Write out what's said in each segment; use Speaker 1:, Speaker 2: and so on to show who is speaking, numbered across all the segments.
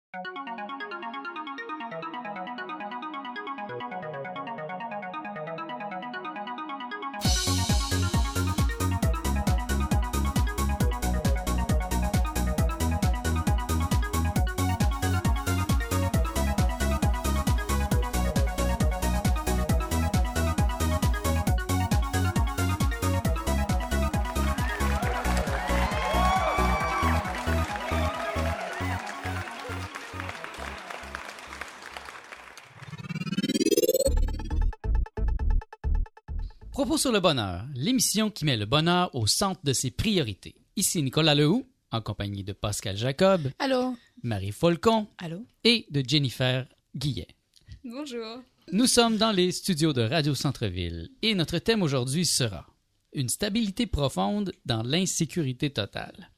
Speaker 1: Propos sur le bonheur, l'émission qui met le bonheur au centre de ses priorités. Ici Nicolas Lehoux, en compagnie de Pascal Jacob,
Speaker 2: Allô.
Speaker 1: Marie Folcon
Speaker 2: Allô.
Speaker 1: et de Jennifer Guillet.
Speaker 3: Bonjour.
Speaker 1: Nous sommes dans les studios de Radio Centre-Ville et notre thème aujourd'hui sera une stabilité profonde dans l'insécurité totale.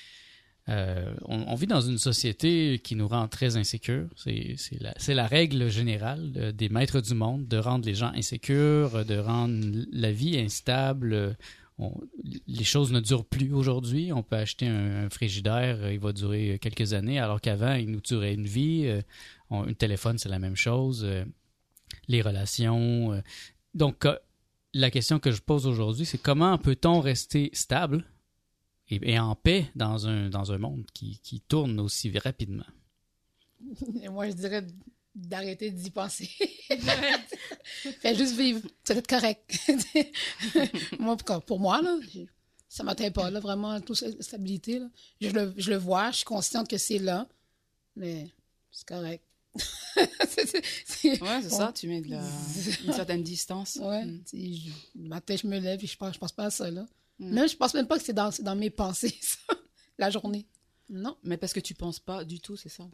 Speaker 1: On vit dans une société qui nous rend très insécures. C'est la règle générale des maîtres du monde de rendre les gens insécures, de rendre la vie instable. Les choses ne durent plus aujourd'hui. On peut acheter un frigidaire, il va durer quelques années, alors qu'avant, il nous durait une vie. Un téléphone, c'est la même chose. Les relations. Donc, la question que je pose aujourd'hui, c'est comment peut-on rester stable et en paix dans un monde qui tourne aussi rapidement?
Speaker 2: Et moi, je dirais d'arrêter d'y penser. Fais juste vivre. Ça va être correct. Moi, pour moi, là, ça ne m'atteint pas, là, vraiment, toute cette stabilité. Là. Je le vois, je suis consciente que c'est là, mais c'est correct.
Speaker 3: C'est ça, tu mets une certaine distance.
Speaker 2: Ouais, le matin, je me lève et je pense pas à ça, là. Même, je pense même pas que c'est dans mes pensées, ça, la journée. Non.
Speaker 3: Mais parce que tu penses pas du tout, c'est ça.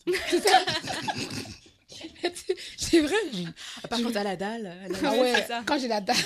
Speaker 2: C'est vrai.
Speaker 3: À part quand t'as la dalle.
Speaker 2: Ah ouais, quand j'ai la dalle.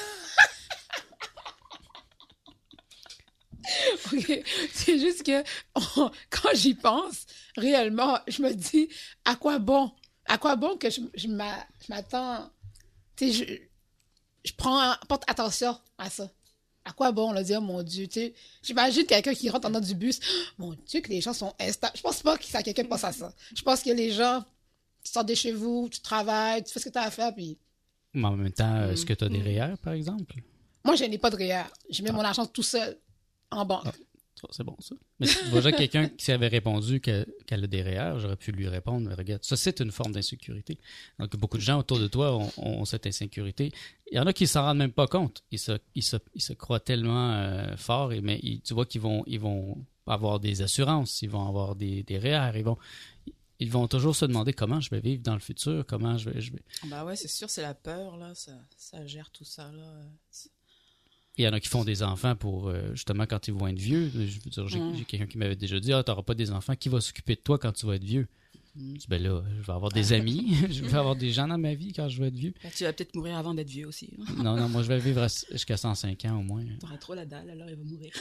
Speaker 2: OK. C'est juste que quand j'y pense, réellement, je me dis, à quoi bon? À quoi bon que je m'attends... Tu sais, je porte attention à ça. À quoi bon, on l'a dit, oh mon Dieu, tu sais. J'imagine quelqu'un qui rentre en dedans du bus. Mon Dieu, que les gens sont instables. Je pense pas que quelqu'un pense à ça. Je pense que les gens, tu sors de chez vous, tu travailles, tu fais ce que tu as à faire, puis...
Speaker 1: Mais en même temps, est-ce que tu as des REER, par exemple?
Speaker 2: Moi, je n'ai pas de REER. Je mets mon argent tout seul en banque.
Speaker 1: C'est bon, ça. Mais si tu vois déjà quelqu'un qui avait répondu qu'elle a des REER, j'aurais pu lui répondre, mais regarde, ça, c'est une forme d'insécurité. Donc, beaucoup de gens autour de toi ont cette insécurité. Il y en a qui ne s'en rendent même pas compte. Ils se croient tellement forts, mais tu vois qu'ils vont avoir des assurances, ils vont avoir des REER, ils vont toujours se demander comment je vais vivre dans le futur, comment je vais...
Speaker 3: Bah ouais, c'est sûr, c'est la peur, là, ça gère tout ça, là.
Speaker 1: Il y en a qui font des enfants pour, justement, quand ils vont être vieux. Je veux dire, j'ai quelqu'un qui m'avait déjà dit, « Ah, t'auras pas des enfants, qui va s'occuper de toi quand tu vas être vieux? » Je dis, ben là, je vais avoir des amis, je vais avoir des gens dans ma vie quand je vais être vieux.
Speaker 3: Tu vas peut-être mourir avant d'être vieux aussi.
Speaker 1: Non, moi, je vais vivre jusqu'à 105 ans au moins.
Speaker 3: T'auras trop la dalle, alors il va mourir.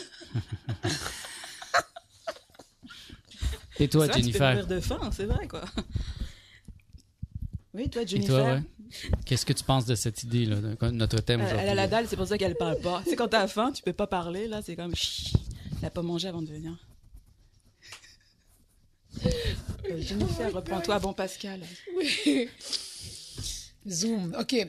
Speaker 1: Et toi,
Speaker 3: c'est vrai,
Speaker 1: Jennifer?
Speaker 3: Tu peux mourir de faim, c'est vrai, quoi. Oui, toi, Jennifer.
Speaker 1: Et toi, ouais? Qu'est-ce que tu penses de cette idée, là, de notre thème aujourd'hui?
Speaker 3: Elle a la dalle, c'est pour ça qu'elle parle pas. C'est quand t'as faim, tu peux pas parler, là, c'est comme... Elle a pas mangé avant de venir. Jennifer, reprends-toi, bon Pascal.
Speaker 2: Oui. Zoom, OK.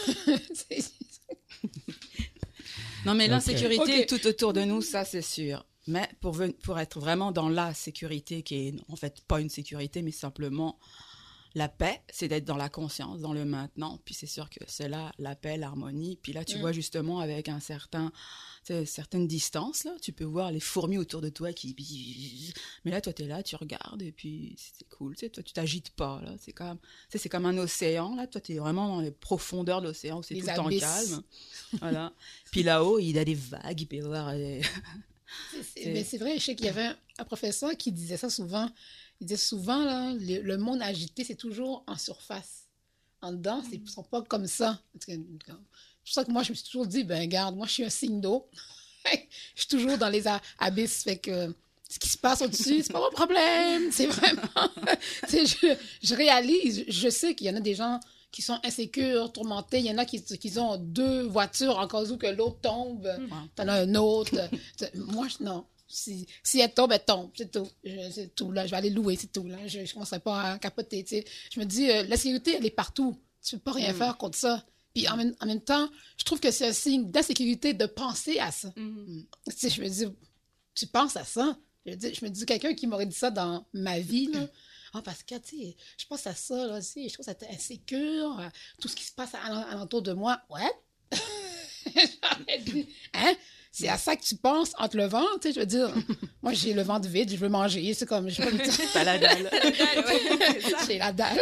Speaker 3: Non, mais l'insécurité est
Speaker 2: OK.
Speaker 3: tout autour de nous, ça, c'est sûr. Mais pour être vraiment dans la sécurité, qui est en fait pas une sécurité, mais simplement la paix, c'est d'être dans la conscience, dans le maintenant. Puis c'est sûr que c'est là la paix, l'harmonie. Puis là, tu vois justement avec certaines distances, là, tu peux voir les fourmis autour de toi qui... Mais là, toi, t'es là, tu regardes et puis c'est cool. Tu sais, toi, tu t'agites pas. Là. C'est comme un océan. Là. Toi, t'es vraiment dans les profondeurs de l'océan où c'est tout le temps calme. Voilà. Puis là-haut, il y a des vagues. Il peut y avoir...
Speaker 2: Mais c'est vrai, je sais qu'il y avait un professeur qui disait ça souvent. Il disait souvent, là, le monde agité, c'est toujours en surface. En dedans, ils ne sont pas comme ça. C'est pour ça que moi, je me suis toujours dit, ben regarde, moi, je suis un signe d'eau. Je suis toujours dans les abysses. Fait que ce qui se passe au-dessus, c'est pas mon problème. C'est vraiment... je réalise, je sais qu'il y en a des gens qui sont insécures, tourmentés. Il y en a qui ont 2 voitures en cas où que l'autre tombe. T'en as un autre. Moi, non. Si elle tombe, c'est tout. C'est tout, là. Je vais aller louer, c'est tout, là. Je commencerai pas à capoter, tu sais. Je me dis, la sécurité, elle est partout. Tu peux pas rien faire contre ça. Puis en même temps, je trouve que c'est un signe d'insécurité de penser à ça. Tu sais, je me dis, tu penses à ça? Je me dis, quelqu'un qui m'aurait dit ça dans ma vie, là. Ah, parce que, tu sais, je pense à ça, là, tu sais, je trouve ça insécure, tout ce qui se passe alentour de moi. Ouais. J'aurais dit, hein? C'est à ça que tu penses en te levant, tu sais, je veux dire, moi, j'ai le ventre vide, je veux manger, c'est comme, je veux pas me dire...
Speaker 3: T'as la dalle.
Speaker 2: J'ai la dalle.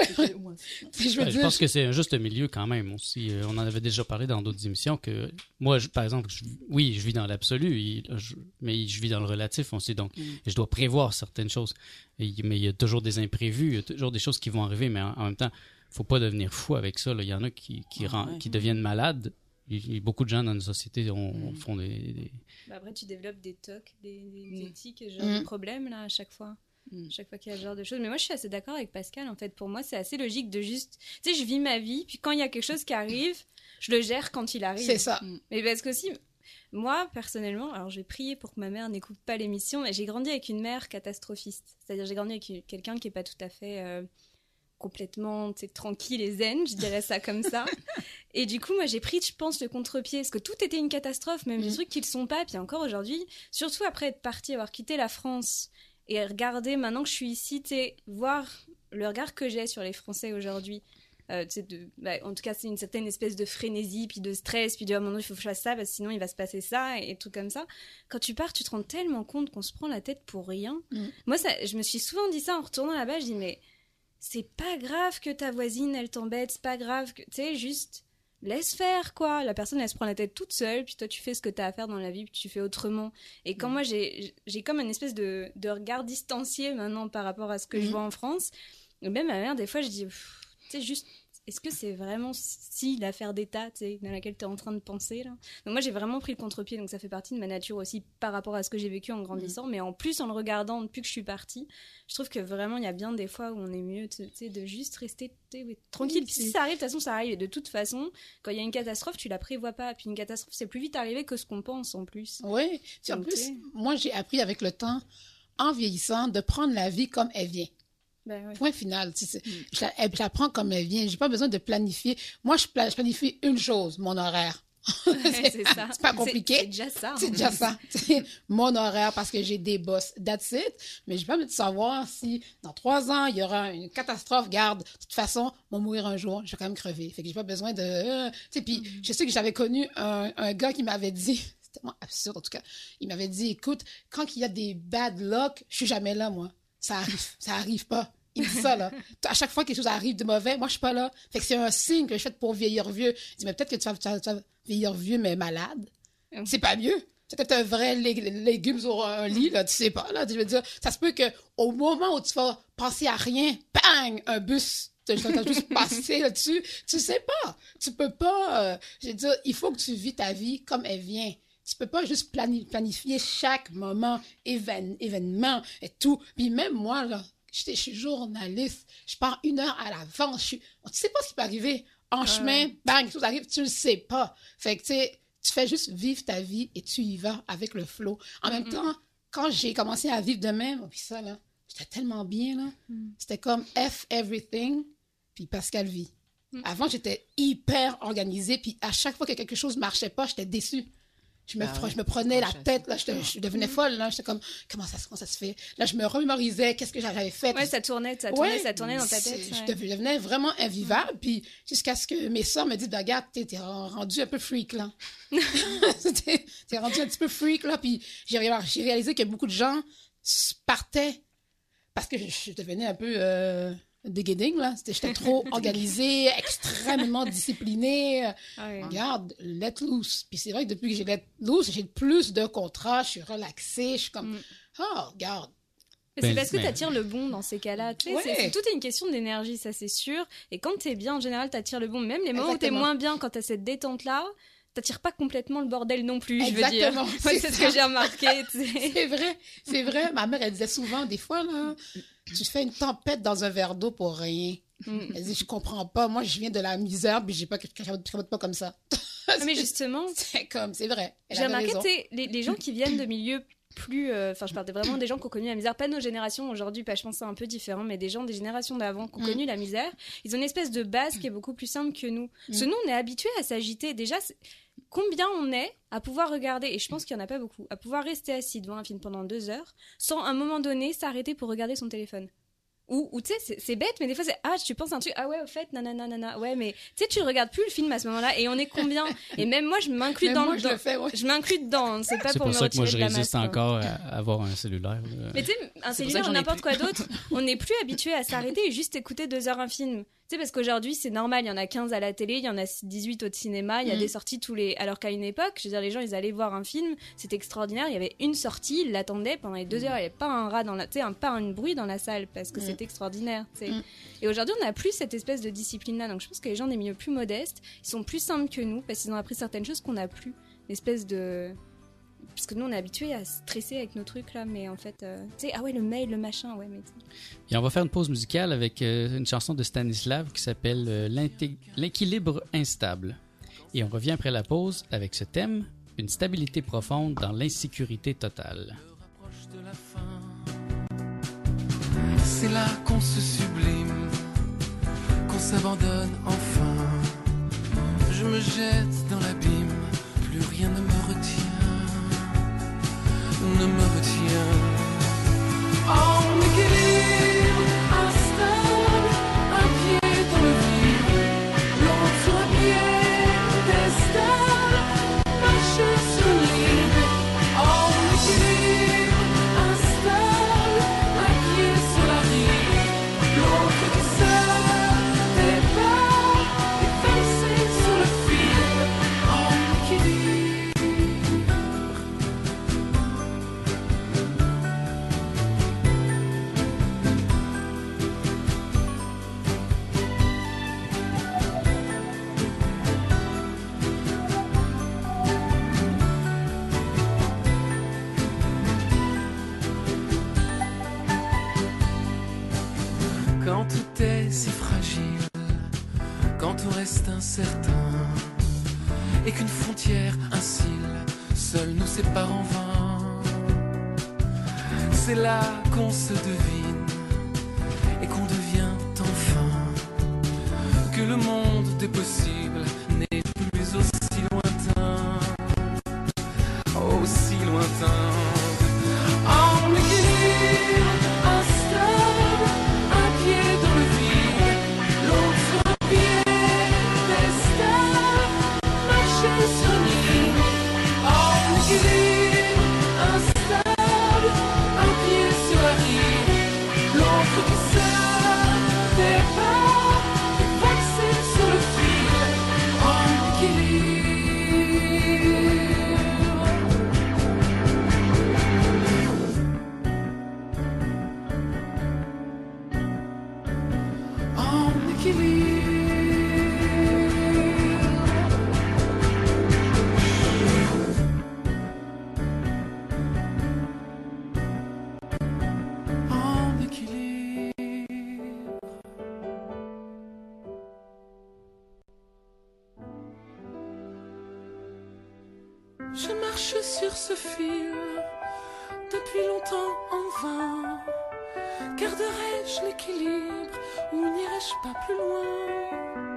Speaker 1: Je pense que c'est un juste milieu quand même aussi. On en avait déjà parlé dans d'autres émissions que moi, par exemple, je vis dans l'absolu, mais je vis dans le relatif aussi, donc je dois prévoir certaines choses. Mais il y a toujours des imprévus, il y a toujours des choses qui vont arriver, mais en même temps, faut pas devenir fou avec ça. Là. Il y en a qui deviennent malades. Beaucoup de gens dans nos sociétés font des...
Speaker 4: Après, tu développes des tocs, des tics, genre de problèmes là, à chaque fois. Chaque fois qu'il y a ce genre de choses. Mais moi, je suis assez d'accord avec Pascal. En fait, pour moi, c'est assez logique de juste... Tu sais, je vis ma vie, puis quand il y a quelque chose qui arrive, je le gère quand il arrive.
Speaker 2: C'est ça.
Speaker 4: Mais parce que aussi, moi, personnellement, alors j'ai prié pour que ma mère n'écoute pas l'émission, mais j'ai grandi avec une mère catastrophiste. C'est-à-dire, j'ai grandi avec quelqu'un qui n'est pas tout à fait... complètement tranquille et zen, je dirais ça comme ça. Et du coup, moi, j'ai pris, je pense, le contre-pied, parce que tout était une catastrophe, même des trucs qui le sont pas. Puis encore aujourd'hui, surtout après être partie, avoir quitté la France, et regarder, maintenant que je suis ici, voir le regard que j'ai sur les Français aujourd'hui. En tout cas, c'est une certaine espèce de frénésie, puis de stress, puis de « maintenant, il faut que je fasse ça, parce que sinon, il va se passer ça », et tout comme ça. Quand tu pars, tu te rends tellement compte qu'on se prend la tête pour rien. Moi, je me suis souvent dit ça en retournant là-bas, je dis « mais c'est pas grave que ta voisine, elle t'embête, c'est pas grave que... Tu sais, juste laisse faire, quoi. La personne, elle se prend la tête toute seule, puis toi, tu fais ce que t'as à faire dans la vie, puis tu fais autrement. » Et quand moi, j'ai comme une espèce de regard distancié maintenant par rapport à ce que je vois en France, et même ma mère, des fois, je dis, tu sais, juste... Est-ce que c'est vraiment si l'affaire d'État, tu sais, dans laquelle tu es en train de penser là ? Donc moi, j'ai vraiment pris le contre-pied, donc ça fait partie de ma nature aussi par rapport à ce que j'ai vécu en grandissant, mais en plus, en le regardant depuis que je suis partie, je trouve que vraiment, il y a bien des fois où on est mieux, tu sais, de juste rester tranquille. Puis si ça arrive, de toute façon, ça arrive. Et de toute façon, quand il y a une catastrophe, tu la prévois pas. Puis une catastrophe, c'est plus vite arrivé que ce qu'on pense, en plus.
Speaker 2: Oui, en plus, moi, j'ai appris avec le temps, en vieillissant, de prendre la vie comme elle vient.
Speaker 4: Ben, ouais.
Speaker 2: Point final. Je la prends comme elle vient. J'ai pas besoin de planifier. Moi, je planifie une chose, mon horaire.
Speaker 4: C'est ça.
Speaker 2: C'est pas compliqué.
Speaker 4: C'est déjà ça.
Speaker 2: C'est déjà ça. Mon horaire parce que j'ai des boss. That's it. Mais j'ai pas envie de savoir si dans 3 ans, il y aura une catastrophe. Garde, de toute façon, on va mourir un jour. Je vais quand même crever. Fait que j'ai pas besoin de... Puis je sais que j'avais connu un gars qui m'avait dit... C'est tellement absurde, en tout cas. Il m'avait dit, écoute, quand il y a des bad luck, je suis jamais là, moi. Ça arrive pas. Il dit ça, là. À chaque fois que quelque chose arrive de mauvais, moi, je suis pas là. Fait que c'est un signe que je fais pour vieillir vieux. Il dit, mais peut-être que tu vas vieillir vieux, mais malade. C'est pas mieux. C'est peut-être un vrai légume sur un lit, là. Tu sais pas, là. Je veux dire, ça se peut qu'au moment où tu vas penser à rien, bang, un bus. T'as juste passé là-dessus. Tu sais pas. Tu peux pas. Je veux dire, il faut que tu vis ta vie comme elle vient. Tu peux pas juste planifier chaque moment, événement et tout. Puis même moi, là, je suis journaliste. Je pars 1 heure à l'avance. Tu sais pas ce qui peut arriver. En chemin, bang, tout arrive, tu le sais pas. Fait que, tu fais juste vivre ta vie et tu y vas avec le flow. En même temps, quand j'ai commencé à vivre de même, puis ça, là, j'étais tellement bien, là. C'était comme F everything, puis Pascal vit. Avant, j'étais hyper organisée, puis à chaque fois que quelque chose marchait pas, j'étais déçue. Je me prenais la tête, là, je devenais folle, là, j'étais comme, comment ça se fait? Là, je me remémorisais, qu'est-ce que j'avais fait?
Speaker 4: Ouais, ça tournait dans ta tête.
Speaker 2: Je devenais vraiment invivable, puis jusqu'à ce que mes sœurs me disent, regarde, t'es rendu un peu freak, là. T'es rendu un petit peu freak, là, puis j'ai réalisé que beaucoup de gens partaient parce que je devenais un peu... déguéding, là. J'étais trop organisée, extrêmement disciplinée. Regarde, let loose. Puis c'est vrai que depuis que j'ai let loose, j'ai plus de contrats, je suis relaxée, je suis comme, regarde.
Speaker 4: Mais c'est parce que t'attires le bon dans ces cas-là. Tu sais, tout est une question d'énergie, ça c'est sûr. Et quand t'es bien, en général, t'attires le bon. Même les moments où t'es moins bien, quand t'as cette détente-là, t'attires pas complètement le bordel non plus, je veux dire. Ouais, c'est ce que j'ai remarqué.
Speaker 2: C'est vrai. Ma mère, elle disait souvent, des fois, là, tu fais une tempête dans un verre d'eau pour rien. Elle dit, je comprends pas. Moi, je viens de la misère, puis je ne pas comme ça.
Speaker 4: Mais justement,
Speaker 2: c'est vrai.
Speaker 4: J'ai remarqué, les gens qui viennent de milieux plus... Enfin, je parle vraiment des gens qui ont connu la misère, pas nos générations aujourd'hui, je pense que c'est un peu différent, mais des gens des générations d'avant qui ont connu la misère, ils ont une espèce de base qui est beaucoup plus simple que nous. Parce que nous, on est habitués à s'agiter. Déjà, combien on est à pouvoir regarder, et je pense qu'il n'y en a pas beaucoup, à pouvoir rester assis devant un film pendant 2 heures, sans à un moment donné s'arrêter pour regarder son téléphone. Ou tu sais, c'est bête, mais des fois c'est tu penses un truc, ouais, au fait, nanana, ouais, mais tu sais, tu regardes plus le film à ce moment-là, et on est combien? Et même moi, je m'inclus je m'inclus dedans, c'est pas
Speaker 1: c'est
Speaker 4: pour me
Speaker 1: ça que moi je
Speaker 4: retirer de la
Speaker 1: résiste
Speaker 4: masse,
Speaker 1: encore à avoir un cellulaire.
Speaker 4: Mais tu sais, un cellulaire ou n'importe quoi d'autre, on n'est plus habitué à s'arrêter et juste écouter 2 heures un film. Tu sais, parce qu'aujourd'hui, c'est normal, il y en a 15 à la télé, il y en a 18 au cinéma, il y a des sorties tous les... Alors qu'à une époque, je veux dire, les gens, ils allaient voir un film, c'était extraordinaire, il y avait une sortie, ils l'attendaient pendant les 2 heures, il n'y avait pas un rat dans la... Tu sais, pas un bruit dans la salle, parce que c'était extraordinaire, tu sais. Et aujourd'hui, on n'a plus cette espèce de discipline-là, donc je pense que les gens des milieux plus modestes, ils sont plus simples que nous, parce qu'ils ont appris certaines choses qu'on n'a plus. Une espèce de... Parce que nous, on est habitués à stresser avec nos trucs, là, mais en fait, tu sais, le mail, le machin, ouais, mais...
Speaker 1: Et on va faire une pause musicale avec une chanson de Stanislav qui s'appelle L'équilibre instable. Et on revient après la pause avec ce thème, une stabilité profonde dans l'insécurité totale.
Speaker 5: C'est là qu'on se sublime, qu'on s'abandonne enfin. Je me jette dans l'abîme, plus rien ne me retient. Ne me retient. En équilibre instable, un pied dans le vide, l'autre sur un piédestal, marcher sur l'île. En équilibre instable, un pied sur la rive, l'autre qui se débat et fixé sur le fil. En équilibre. Quand tout est si fragile, quand tout reste incertain, et qu'une frontière, un cil, seul nous sépare en vain, c'est là qu'on se devine, et qu'on devient enfin, que le monde des possibles n'est plus aussi lointain, aussi lointain. En équilibre instable, un pied dans le vide, l'autre sur un piédestal, marcher sur l'île. En équilibre instable, un pied sur la rive, l'autre qui se débat et fixé sur le fil. En équilibre. En équilibre. En équilibre. Je marche sur ce fil depuis longtemps en vain. Garderai-je l'équilibre ou n'irai-je pas plus loin?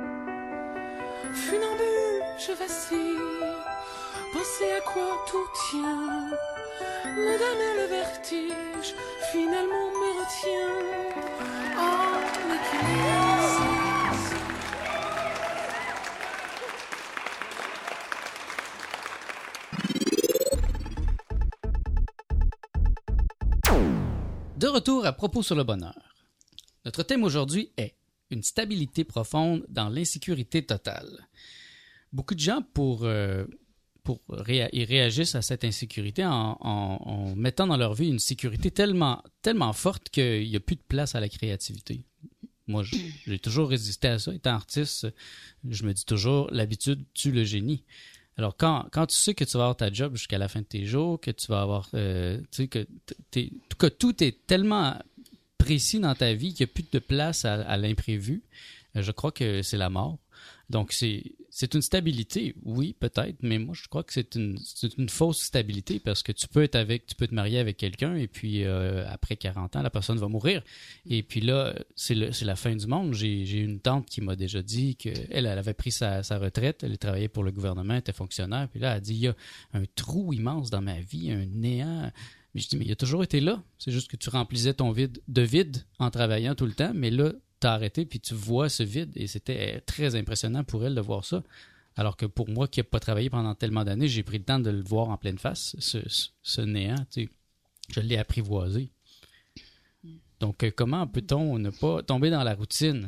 Speaker 5: Funambule, je vacille. Penser à quoi tout tient me donne le vertige, finalement me retient. En équilibre.
Speaker 1: De retour à Propos sur le bonheur. Notre thème aujourd'hui est une stabilité profonde dans l'insécurité totale. Beaucoup de gens, ils réagissent à cette insécurité en mettant dans leur vie une sécurité tellement forte qu'il n'y a plus de place à la créativité. Moi, j'ai toujours résisté à ça. Étant artiste, je me dis toujours, l'habitude tue le génie. Alors, quand tu sais que tu vas avoir ta job jusqu'à la fin de tes jours, que tu vas avoir... tu sais, que tout est tellement précis dans ta vie qu'il n'y a plus de place à l'imprévu, je crois que c'est la mort. Donc, c'est une stabilité, oui, peut-être, mais moi, je crois que c'est une fausse stabilité parce que tu peux te marier avec quelqu'un et puis après 40 ans, la personne va mourir. Et puis là, c'est la fin du monde. J'ai une tante qui m'a déjà dit qu'elle avait pris sa retraite, elle travaillait pour le gouvernement, elle était fonctionnaire, puis là, elle a dit, il y a un trou immense dans ma vie, un néant. Mais je dis, mais il a toujours été là. C'est juste que tu remplissais ton vide en travaillant tout le temps, mais là, t'as arrêté, puis tu vois ce vide, et c'était très impressionnant pour elle de voir ça. Alors que pour moi, qui n'ai pas travaillé pendant tellement d'années, j'ai pris le temps de le voir en pleine face, ce néant, tu sais. Je l'ai apprivoisé. Donc, comment peut-on ne pas tomber dans la routine?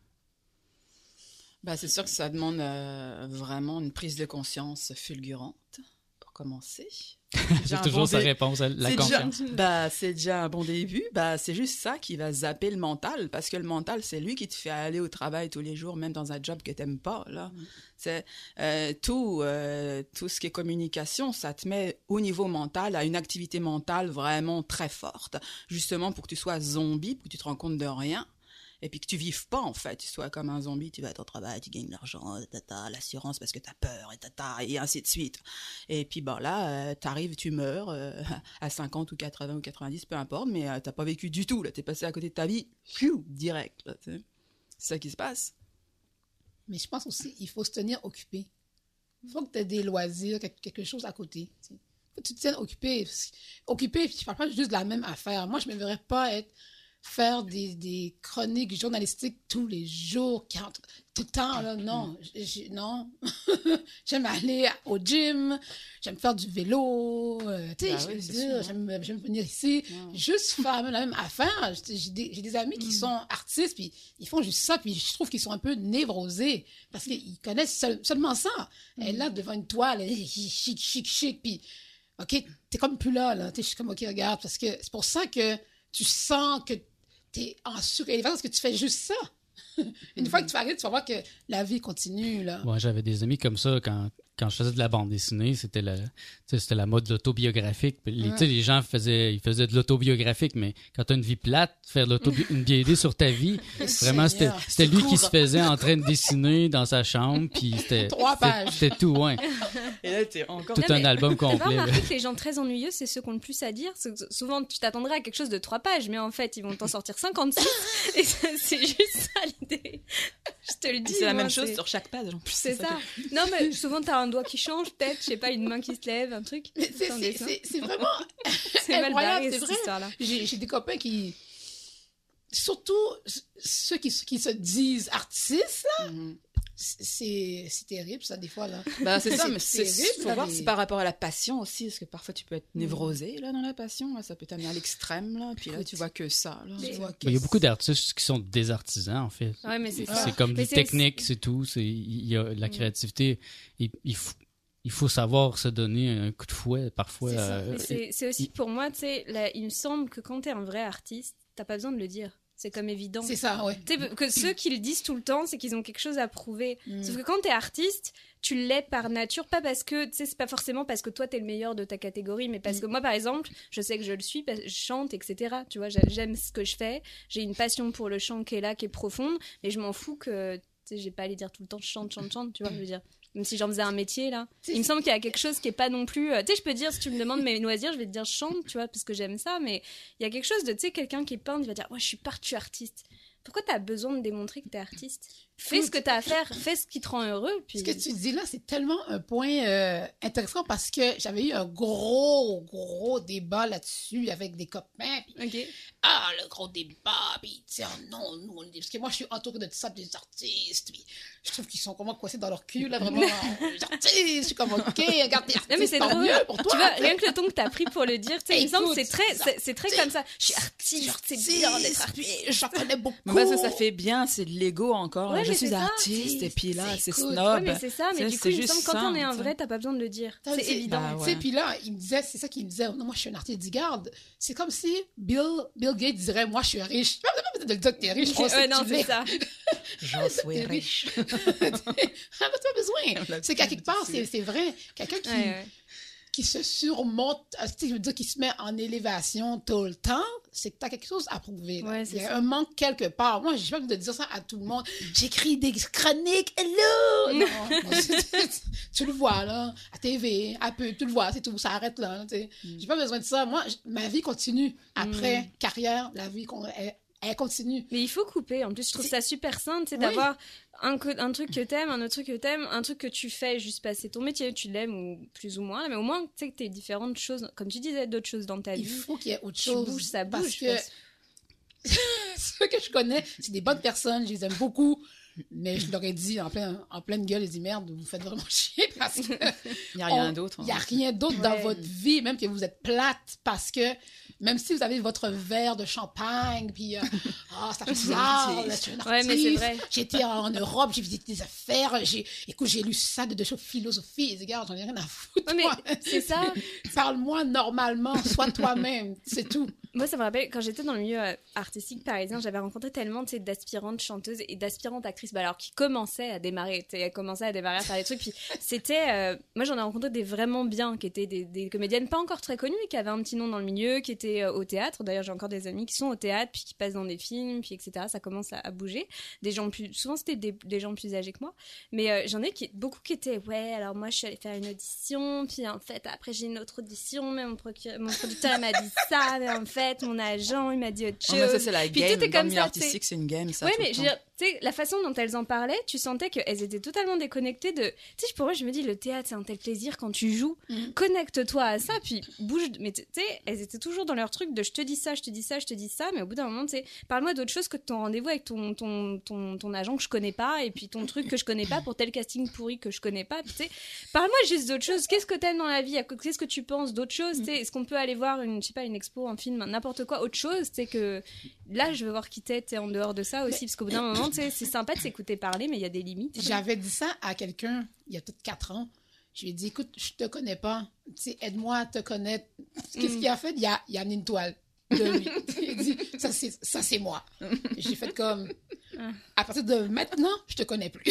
Speaker 3: Ben, c'est sûr que ça demande vraiment une prise de conscience fulgurante, pour commencer.
Speaker 1: C'est toujours sa réponse, la confiance.
Speaker 3: C'est déjà un bon début. C'est juste ça qui va zapper le mental, parce que le mental, c'est lui qui te fait aller au travail tous les jours, même dans un job que t'aimes pas. Là. C'est tout ce qui est communication, ça te met au niveau mental à une activité mentale vraiment très forte, justement pour que tu sois zombie, pour que tu te rends compte de rien. Et puis que tu vives pas, en fait. Tu sois comme un zombie, tu vas à ton travail, tu gagnes de l'argent, l'assurance parce que t'as peur, et ainsi de suite. Et puis, là, t'arrives, tu meurs à 50 ou 80 ou 90, peu importe, mais t'as pas vécu du tout, là. T'es passé à côté de ta vie, direct, là, c'est ça qui se passe.
Speaker 2: Mais je pense aussi qu'il faut se tenir occupé. Il faut que tu aies des loisirs, quelque chose à côté. Il faut que tu te tiennes occupé. Occupé, je parle pas juste de la même affaire. Moi, je ne me verrais pas faire des chroniques journalistiques tous les jours, tout le temps, là, non. Non. J'aime aller au gym, j'aime faire du vélo, j'aime venir ici, juste faire la même affaire. J'ai des amis qui sont artistes, puis ils font juste ça, puis je trouve qu'ils sont un peu névrosés, parce qu'ils connaissent seulement ça. Elle est là devant une toile, elle est chic, puis OK, t'es comme plus là, je suis comme OK, regarde, parce que c'est pour ça que tu sens que t'es en surélévation parce que tu fais juste ça. Une fois que tu arrêtes, tu vas voir que la vie continue, là.
Speaker 1: Ouais, j'avais des amis comme ça quand je faisais de la bande dessinée, c'était la mode de l'autobiographique. Les gens ils faisaient de l'autobiographique, mais quand tu as une vie plate, faire une BD sur ta vie, vraiment, c'était lui qui se faisait en train de dessiner dans sa chambre, puis c'était
Speaker 2: 3 pages.
Speaker 1: C'était tout, ouais.
Speaker 3: Et là, t'es encore...
Speaker 1: Tout un album complet.
Speaker 4: T'as pas remarqué que les gens très ennuyeux, c'est ceux qui ont le plus à dire. Souvent, tu t'attendrais à quelque chose de 3 pages, mais en fait, ils vont t'en sortir 56, et c'est juste ça l'idée. Je te le dis.
Speaker 3: C'est la même chose sur chaque page, en plus.
Speaker 4: C'est ça. Non, mais souvent, t'as un doigt qui change, peut-être, je sais pas, une main qui se lève, un truc.
Speaker 2: C'est vraiment
Speaker 4: c'est mal barré,
Speaker 2: c'est
Speaker 4: cette
Speaker 2: vrai.
Speaker 4: histoire-là.
Speaker 2: J'ai des copains qui... Surtout ceux qui se disent artistes, là. C'est terrible, ça, des fois, là.
Speaker 3: C'est ça, mais
Speaker 2: terrible,
Speaker 3: faut voir, c'est par rapport à la passion aussi, parce que parfois, tu peux être névrosé, là, dans la passion, là, ça peut t'amener à l'extrême, là, puis là, tu vois que ça, là.
Speaker 1: Il y a beaucoup d'artistes qui sont des artisans, en fait.
Speaker 4: Ouais, mais c'est ça.
Speaker 1: C'est comme des techniques, c'est tout. Il y a la créativité. Il faut savoir se donner un coup de fouet, parfois.
Speaker 4: C'est aussi, pour moi, tu sais, il me semble que quand t'es un vrai artiste, t'as pas besoin de le dire. C'est comme évident.
Speaker 2: C'est ça, ouais.
Speaker 4: Tu sais, que ceux qui le disent tout le temps, c'est qu'ils ont quelque chose à prouver. Sauf que quand t'es artiste, tu l'es par nature, pas parce que, tu sais, c'est pas forcément parce que toi t'es le meilleur de ta catégorie, mais parce que moi, par exemple, je sais que je le suis, je chante, etc. Tu vois, j'aime ce que je fais, j'ai une passion pour le chant qui est là, qui est profonde, mais je m'en fous que, tu sais, j'ai pas à aller dire tout le temps chante, tu vois, je veux dire. Même si j'en faisais un métier, là. Il me semble qu'il y a quelque chose qui est pas non plus... tu sais, je peux dire, si tu me demandes mes loisirs, je vais te dire chante, tu vois, parce que j'aime ça, mais il y a quelque chose de, tu sais, quelqu'un qui est peintre, il va dire, ouais, je suis artiste. Pourquoi t'as besoin de démontrer que t'es artiste? Fais ce que t'as à faire, fais ce qui te rend heureux. Puis...
Speaker 2: Ce que tu dis là, c'est tellement un point intéressant parce que j'avais eu un gros débat là-dessus avec des copains. Puis, le gros débat, puis tu sais, non, nous, parce que moi, je suis entourée de ça, des artistes, puis je trouve qu'ils sont comment coincés dans leur cul, là, vraiment, les artistes, je suis comme, OK, regarde, t'es artiste,
Speaker 4: non, mais c'est
Speaker 2: tant
Speaker 4: drôle.
Speaker 2: mieux pour toi.
Speaker 4: Tu vois, rien que le ton que t'as pris pour le dire, tu sais, il me semble que c'est très comme ça. Je suis artiste, c'est bien d'être artiste.
Speaker 2: J'en connais beaucoup.
Speaker 3: Ça fait bien, c'est de l'ego encore. Ouais, je suis artiste, et puis là, c'est snob.
Speaker 4: Ouais, mais c'est ça, mais du coup, il me semble que quand on est un vrai, t'as pas besoin de le dire. C'est évident.
Speaker 2: Tu sais, puis là, il me disait, c'est ça qu'il me disait, non, moi, je suis un artiste, dit, garde, c'est comme si Bill Gates dirait, moi, je suis riche. Tu vas pas de le dire que t'es riche.
Speaker 4: Non, c'est ça.
Speaker 3: Je suis riche.
Speaker 2: T'as pas besoin. C'est qu'à quelque part, c'est vrai. Quelqu'un qui se surmonte, je veux dire, qui se met en élévation tout le temps, c'est que tu as quelque chose à prouver.
Speaker 4: Ouais,
Speaker 2: Il y a
Speaker 4: ça.
Speaker 2: un manque quelque part. Moi, j'ai pas envie de dire ça à tout le monde. J'écris des chroniques, hello! Non, tu le vois, là, à TV, à peu, tu le vois, c'est tout, ça arrête là. Tu sais. J'ai pas besoin de ça. Moi, ma vie continue. Après carrière, la vie, elle continue.
Speaker 4: Mais il faut couper. En plus, je trouve ça super sain, tu sais,
Speaker 2: Oui.
Speaker 4: d'avoir un truc que t'aimes, un autre truc que t'aimes, un truc que tu fais juste passer ton métier, tu l'aimes ou plus ou moins, mais au moins, tu sais que t'as différentes choses, comme tu disais, d'autres choses dans ta vie.
Speaker 2: Il faut qu'il y ait autre
Speaker 4: Tu
Speaker 2: chose.
Speaker 4: bouges, ça
Speaker 2: parce
Speaker 4: bouge.
Speaker 2: que ceux que je connais, c'est des bonnes personnes, je les aime beaucoup. Mais je leur ai dit en pleine gueule, je dis merde, vous faites vraiment chier parce que
Speaker 3: Il n'y a rien d'autre.
Speaker 2: il n'y a rien d'autre dans
Speaker 4: Ouais.
Speaker 2: votre vie, même que vous êtes plate, parce que même si vous avez votre verre de champagne, puis ça fait bizarre, là, je suis un
Speaker 4: Ouais, mais c'est
Speaker 2: artiste,
Speaker 4: vrai.
Speaker 2: j'étais en Europe, j'ai visité des affaires, j'ai lu ça de philosophie, et gars, j'en ai rien à foutre.
Speaker 4: Ouais, mais
Speaker 2: moi.
Speaker 4: c'est ça.
Speaker 2: Parle-moi normalement, sois toi-même, c'est tout.
Speaker 4: Moi, ça me rappelle, quand j'étais dans le milieu artistique parisien, j'avais rencontré tellement, tu sais, d'aspirantes chanteuses et d'aspirantes actrices, alors qui commençaient à démarrer, tu sais, elles commençaient à démarrer à faire des trucs, puis c'était, moi j'en ai rencontré des vraiment bien, qui étaient des comédiennes pas encore très connues, mais qui avaient un petit nom dans le milieu, qui étaient au théâtre. D'ailleurs, j'ai encore des amis qui sont au théâtre, puis qui passent dans des films, puis etc. Ça commence à bouger. Des gens souvent c'était des gens plus âgés que moi, mais j'en ai beaucoup qui étaient, ouais, alors moi je suis allée faire une audition, puis en fait après j'ai une autre audition, mais mon producteur il m'a dit ça, mais en fait mon agent il m'a dit autre
Speaker 3: Oh, mais ça,
Speaker 4: chose.
Speaker 3: c'est la
Speaker 4: Puis
Speaker 3: game.
Speaker 4: tout est
Speaker 3: Dans
Speaker 4: comme
Speaker 3: le milieu
Speaker 4: ça, tu sais.
Speaker 3: artistique, c'est une game, ça.
Speaker 4: Ouais,
Speaker 3: tout
Speaker 4: mais
Speaker 3: le
Speaker 4: je veux
Speaker 3: temps.
Speaker 4: dire, tu sais, la façon dont elles en parlaient, tu sentais qu'elles étaient totalement déconnectées de. Tu sais, pour moi, je me dis, le théâtre, c'est un tel plaisir quand tu joues. Connecte-toi à ça, puis bouge. Mais tu sais, elles étaient toujours dans leur truc de je te dis ça, je te dis ça, je te dis ça, mais au bout d'un moment, tu sais, parle-moi d'autre chose que de ton rendez-vous avec ton agent que je connais pas, et puis ton truc que je connais pas pour tel casting pourri que je connais pas. Puis, tu sais, parle-moi juste d'autre chose. Qu'est-ce que t'aimes dans la vie? Qu'est-ce que tu penses d'autre chose? Tu sais, est-ce qu'on peut aller voir je sais pas, une expo, un film, n'importe quoi, autre chose? Tu sais, que là, je veux voir qui t'es en dehors de ça aussi, parce qu'au bout d'un moment, tu sais, c'est sympa de s'écouter parler, mais il y a des limites.
Speaker 2: J'avais dit ça à quelqu'un il y a peut-être 4 ans. Je lui ai dit, écoute, je te connais pas. Tu sais, aide-moi à te connaître. Qu'est-ce qu'il a fait? Il a amené une toile de lui. Il a dit, ça c'est moi. J'ai fait comme, à partir de maintenant, je te connais plus.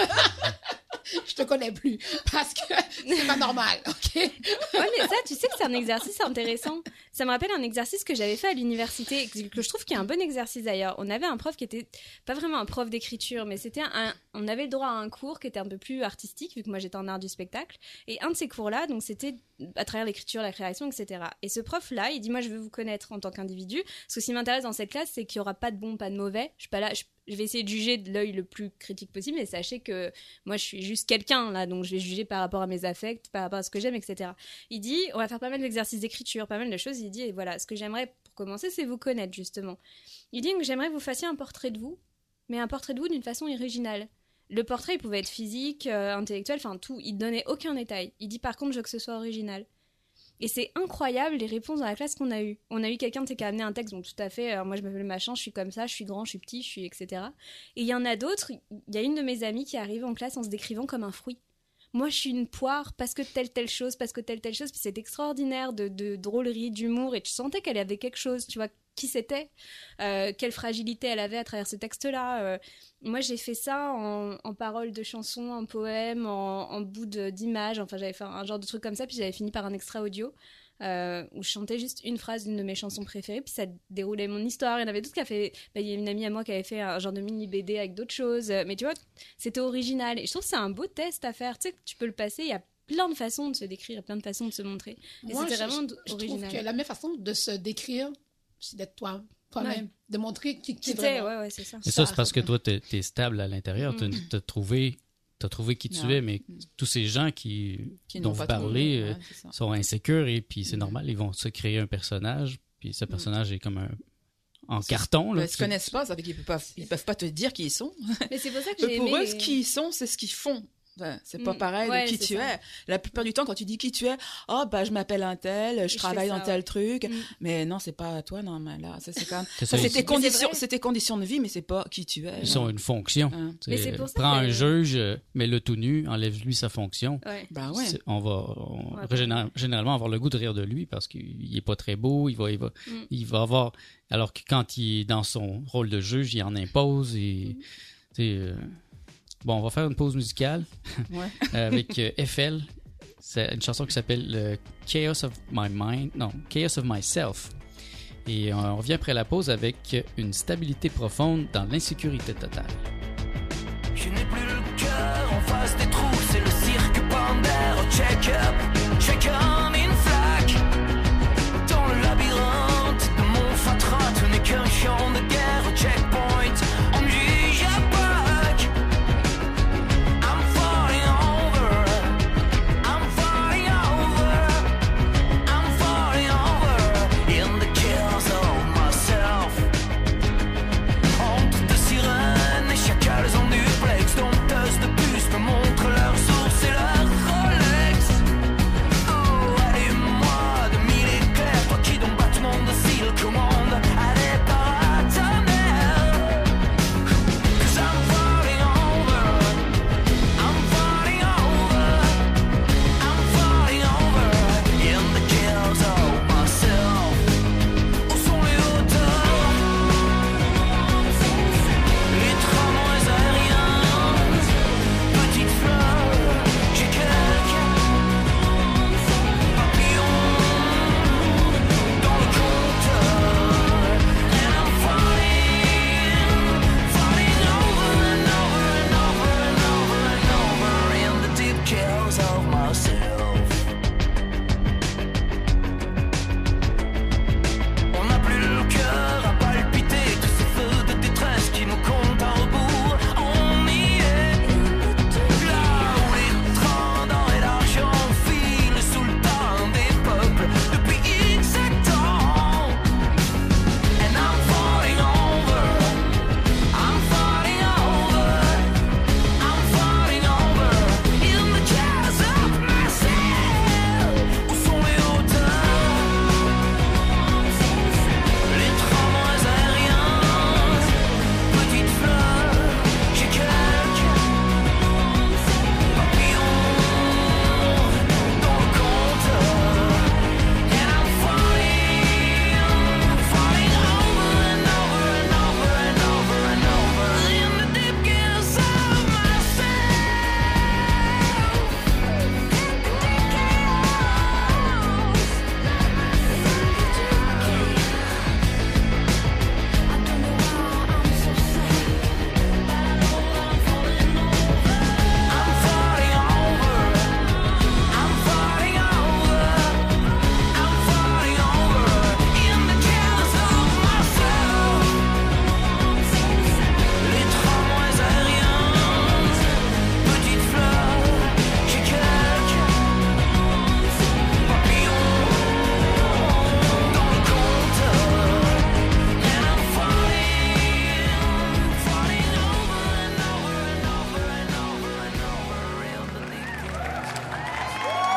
Speaker 2: Je te connais plus. Parce que c'est pas normal, OK?
Speaker 4: Ouais, mais ça, tu sais que c'est un exercice intéressant. Ça me rappelle un exercice que j'avais fait à l'université, que je trouve qui est un bon exercice d'ailleurs. On avait un prof qui était pas vraiment un prof d'écriture, mais on avait le droit à un cours qui était un peu plus artistique, vu que moi j'étais en art du spectacle. Et un de ces cours-là, donc c'était à travers l'écriture, la création, etc. Et ce prof-là, il dit, moi je veux vous connaître en tant qu'individu, parce que ce qui m'intéresse dans cette classe, c'est qu'il y aura pas de bon, pas de mauvais. Je suis pas là, je vais essayer de juger de l'œil le plus critique possible, mais sachez que moi je suis juste quelqu'un là, donc je vais juger par rapport à mes affects, par rapport à ce que j'aime, etc. Il dit, on va faire pas mal d'exercices d'écriture, pas mal de choses. Il dit, et voilà, ce que j'aimerais pour commencer, c'est vous connaître justement. Il dit que j'aimerais que vous fassiez un portrait de vous, mais un portrait de vous d'une façon originale. Le portrait, il pouvait être physique, intellectuel, enfin tout, il donnait aucun détail. Il dit par contre, je veux que ce soit original. Et c'est incroyable les réponses dans la classe qu'on a eues. On a eu quelqu'un qui a amené un texte, donc tout à fait, moi je m'appelle machin, je suis comme ça, je suis grand, je suis petit, je suis etc. Et il y en a d'autres, il y a une de mes amies qui arrive en classe en se décrivant comme un fruit. Moi je suis une poire parce que telle chose, parce que telle chose, puis c'est extraordinaire de drôlerie, d'humour, et tu sentais qu'elle avait quelque chose, tu vois, qui c'était, quelle fragilité elle avait à travers ce texte-là. Moi j'ai fait ça en paroles de chansons, en poèmes, en bout d'images, enfin j'avais fait un genre de truc comme ça, puis j'avais fini par un extra audio où je chantais juste une phrase d'une de mes chansons préférées, puis ça déroulait mon histoire. Il y en avait d'autres qui a fait, il y a une amie à moi qui avait fait un genre de mini BD avec d'autres choses, mais tu vois, c'était original, et je trouve que c'est un beau test à faire, tu sais, que tu peux le passer, il y a plein de façons de se décrire, plein de façons de se montrer, et
Speaker 2: Moi,
Speaker 4: c'était vraiment
Speaker 2: je
Speaker 4: original.
Speaker 2: trouve que la meilleure façon de se décrire, c'est d'être toi-même,
Speaker 4: Ouais.
Speaker 2: de montrer qui
Speaker 4: Tu
Speaker 2: est
Speaker 4: sais,
Speaker 2: vraiment.
Speaker 4: ouais, c'est ça.
Speaker 1: Et ça, c'est parce que toi, t'es stable à l'intérieur.
Speaker 4: Mm.
Speaker 1: T'as trouvé qui tu
Speaker 3: Ouais.
Speaker 1: es, mais tous ces gens dont
Speaker 3: n'ont
Speaker 1: vous
Speaker 3: pas
Speaker 1: parlez
Speaker 3: trouvé, ouais, c'est ça.
Speaker 1: sont insécures, et puis c'est normal, ils vont se créer un personnage, puis ce personnage est comme en carton. Là,
Speaker 3: Ils se connaissent pas, ça fait qu'ils peuvent pas te dire qui ils sont.
Speaker 4: Mais c'est pour ça que j'ai
Speaker 3: Pour
Speaker 4: aimé
Speaker 3: eux, ce qu'ils sont, c'est ce qu'ils font. Ouais, c'est pas pareil
Speaker 4: Ouais,
Speaker 3: de qui
Speaker 4: c'est
Speaker 3: tu
Speaker 4: ça.
Speaker 3: es. La plupart du temps, quand tu dis qui tu es, je m'appelle un tel, je travaille
Speaker 4: fais
Speaker 3: dans
Speaker 4: ça,
Speaker 3: tel
Speaker 4: ouais.
Speaker 3: truc.
Speaker 4: Mm.
Speaker 3: Mais non, c'est pas toi, non, mais là, ça, c'est quand même.
Speaker 1: C'est
Speaker 3: Ça,
Speaker 1: ça,
Speaker 3: c'est
Speaker 1: ils-
Speaker 3: tes conditions,
Speaker 4: vrai.
Speaker 3: c'est tes conditions de vie, mais c'est pas qui tu es.
Speaker 1: Ils sont une fonction.
Speaker 3: Hein.
Speaker 4: Mais c'est pour ça
Speaker 1: Prends
Speaker 4: que-
Speaker 1: un juge, mets-le tout nu, enlève-lui sa fonction.
Speaker 4: Ouais.
Speaker 3: Ben ouais.
Speaker 1: On va généralement avoir le goût de rire de lui parce qu'il est pas très beau, il va avoir, alors que quand il est dans son rôle de juge, il en impose, et tu sais, bon, on va faire une pause musicale
Speaker 3: Ouais.
Speaker 1: avec Eiffel. C'est une chanson qui s'appelle Chaos of My Mind, non, Chaos of Myself. Et on revient après la pause avec une stabilité profonde dans l'insécurité totale.
Speaker 6: Je n'ai plus le cœur en face des trous, c'est le cirque Pandore. Check up, comme une flaque. Dans le labyrinthe de mon fatras, tout n'est qu'un champ de guerre. Checkpoint, on me juge à Pâques. I'm falling over, I'm falling over, I'm falling over in the chaos of myself. Entre deux sirènes et chacals en duplex, dompteuses de puces me montrent leurs sources et leurs Rolex. Oh, allume-moi de mille éclairs, toi qui d'un battement de cils commande à des paratonnerres. 'Cause I'm falling over, I'm falling over, I'm falling over in the chaos of myself. Où sont les hauteurs, les tramways aériens, petites fleurs, j'ai quelques papillons dans le compteur. And I'm falling over and over and over and over and over in the deep chaos of myself. On n'a plus le cœur à palpiter, tous ces feux de détresse qui nous comptent à rebours. On y est, là où les trains d'or et d'argent filent sous le temps des peuples depuis X temps. And I'm falling over, I'm falling over, I'm falling over in the chaos of myself. Où sont les hauteurs, les tramways aériens, petites fleurs, j'ai quelques papillons dans le compteur. And I'm falling over and over and over and over and over in the deep chaos of myself. I'm falling over, I'm falling over, I'm falling over in the chaos of myself. Les tramways aériens, petites fleurs, j'ai quelques papillons dans le compteur. And I'm falling over and over and over and over and over in the deep chaos.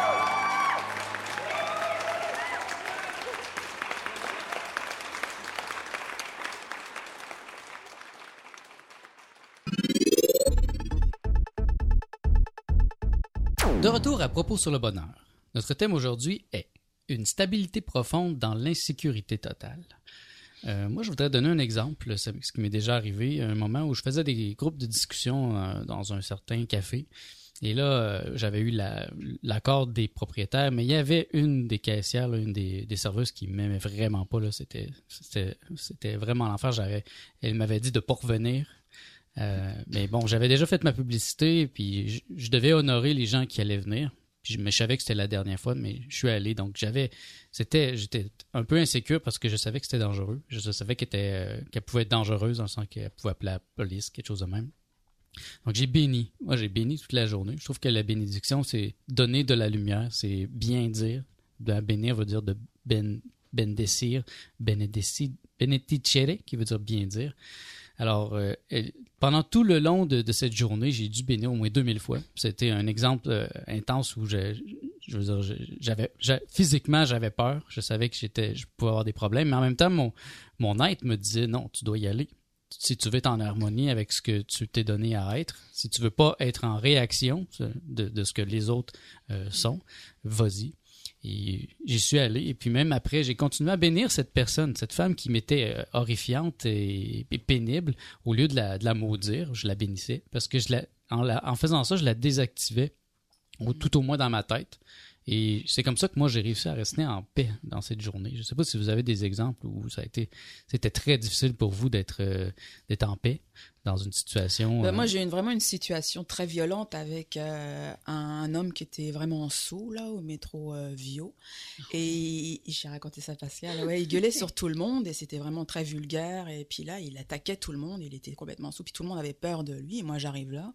Speaker 1: De retour à Propos sur le bonheur. Notre thème aujourd'hui est une stabilité profonde dans l'insécurité totale. Moi, je voudrais donner un exemple, ce qui m'est déjà arrivé, un moment où je faisais des groupes de discussion dans un certain café. Et là, j'avais eu l'accord des propriétaires, mais il y avait une des caissières, là, une des serveuses qui m'aimait vraiment pas. Là. C'était vraiment l'enfer. Elle m'avait dit de ne pas revenir. Mais bon, j'avais déjà fait ma publicité, puis je devais honorer les gens qui allaient venir. Puis je savais que c'était la dernière fois, mais je suis allé. Donc j'étais un peu insécure parce que je savais que c'était dangereux. Je savais qu'elle pouvait être dangereuse dans le sens qu'elle pouvait appeler la police, quelque chose de même. Donc j'ai béni. Moi, j'ai béni toute la journée. Je trouve que la bénédiction, c'est donner de la lumière, c'est bien dire. Bénir veut dire de bendecir, benedicere, qui veut dire bien dire. Alors, pendant tout le long de cette journée, j'ai dû bénir au moins 2000 fois. C'était un exemple intense où physiquement, j'avais peur. Je savais que je pouvais avoir des problèmes. Mais en même temps, mon être me disait, non, tu dois y aller. Si tu veux être en harmonie avec ce que tu t'es donné à être, si tu veux pas être en réaction de ce que les autres sont, vas-y. Et j'y suis allé. Et puis même après, j'ai continué à bénir cette personne, cette femme qui m'était horrifiante et pénible. Au lieu de la maudire, je la bénissais. Parce que en faisant ça, je la désactivais ou tout au moins dans ma tête. Et c'est comme ça que moi, j'ai réussi à rester en paix dans cette journée. Je ne sais pas si vous avez des exemples où c'était très difficile pour vous d'être en paix dans une situation...
Speaker 3: Moi, j'ai eu vraiment une situation très violente avec un homme qui était vraiment saoul, là, au métro Vio. Et j'ai raconté ça à Pascal. Ouais, il gueulait sur tout le monde et c'était vraiment très vulgaire. Et puis là, il attaquait tout le monde. Il était complètement saoul. Puis tout le monde avait peur de lui. Et moi, j'arrive là.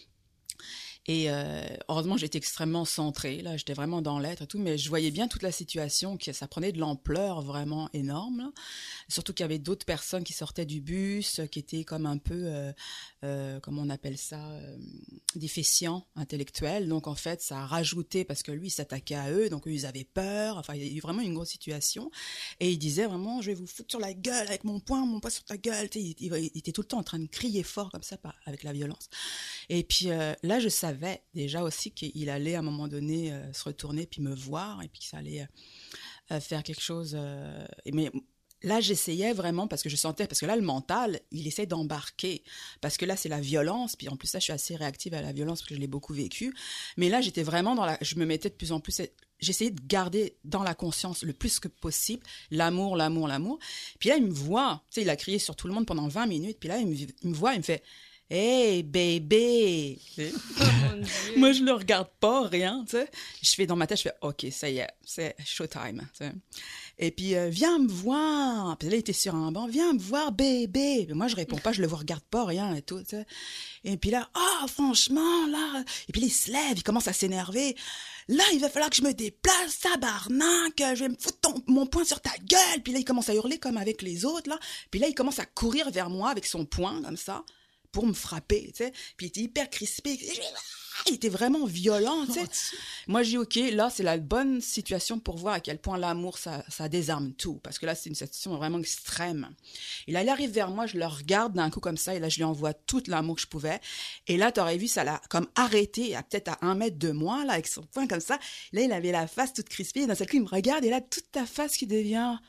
Speaker 3: Et heureusement, j'étais extrêmement centrée, là, j'étais vraiment dans l'être et tout, mais je voyais bien toute la situation, que ça prenait de l'ampleur vraiment énorme, là. Surtout qu'il y avait d'autres personnes qui sortaient du bus, qui étaient comme un peu, comment on appelle ça, déficients intellectuels. Donc en fait, ça a rajouté, parce que lui, il s'attaquait à eux, donc eux, ils avaient peur. Enfin, il y a eu vraiment une grosse situation. Et il disait vraiment, je vais vous foutre sur la gueule avec mon poing sur ta gueule. Tu sais, il était tout le temps en train de crier fort comme ça, avec la violence. Et puis là, je savais déjà aussi qu'il allait à un moment donné se retourner puis me voir et puis que ça allait faire quelque chose. Mais là, j'essayais vraiment parce que je sentais, parce que là, le mental, il essaie d'embarquer. Parce que là, c'est la violence. Puis en plus, là, je suis assez réactive à la violence parce que je l'ai beaucoup vécu. Mais là, j'étais vraiment je me mettais de plus en plus... J'essayais de garder dans la conscience le plus que possible l'amour, l'amour, l'amour. Puis là, il me voit. Tu sais, il a crié sur tout le monde pendant 20 minutes. Puis là, il me voit, il me fait... Hey, bébé! Moi, je le regarde pas, rien, tu sais. Je fais dans ma tête, je fais, OK, ça y est, c'est showtime, tu sais. Et puis, viens me voir. Puis là, il était sur un banc, viens me voir, bébé. Mais moi, je réponds pas, je le regarde pas, rien et tout, tu sais. Et puis là, franchement, là. Et puis, il se lève, il commence à s'énerver. Là, il va falloir que je me déplace, tabarnak, je vais me foutre mon poing sur ta gueule. Puis là, il commence à hurler comme avec les autres, là. Puis là, il commence à courir vers moi avec son poing, comme ça, pour me frapper, tu sais. Puis il était hyper crispé. Il était vraiment violent, tu sais. Moi, je dis, OK, là, c'est la bonne situation pour voir à quel point l'amour, ça désarme tout. Parce que là, c'est une situation vraiment extrême. Et là, il arrive vers moi, je le regarde d'un coup comme ça, et là, je lui envoie tout l'amour que je pouvais. Et là, t'aurais vu, ça l'a comme arrêté, peut-être à 1 mètre de moi, là, avec son poing comme ça. Là, il avait la face toute crispée, et d'un seul coup, il me regarde, et là, toute ta face qui devient...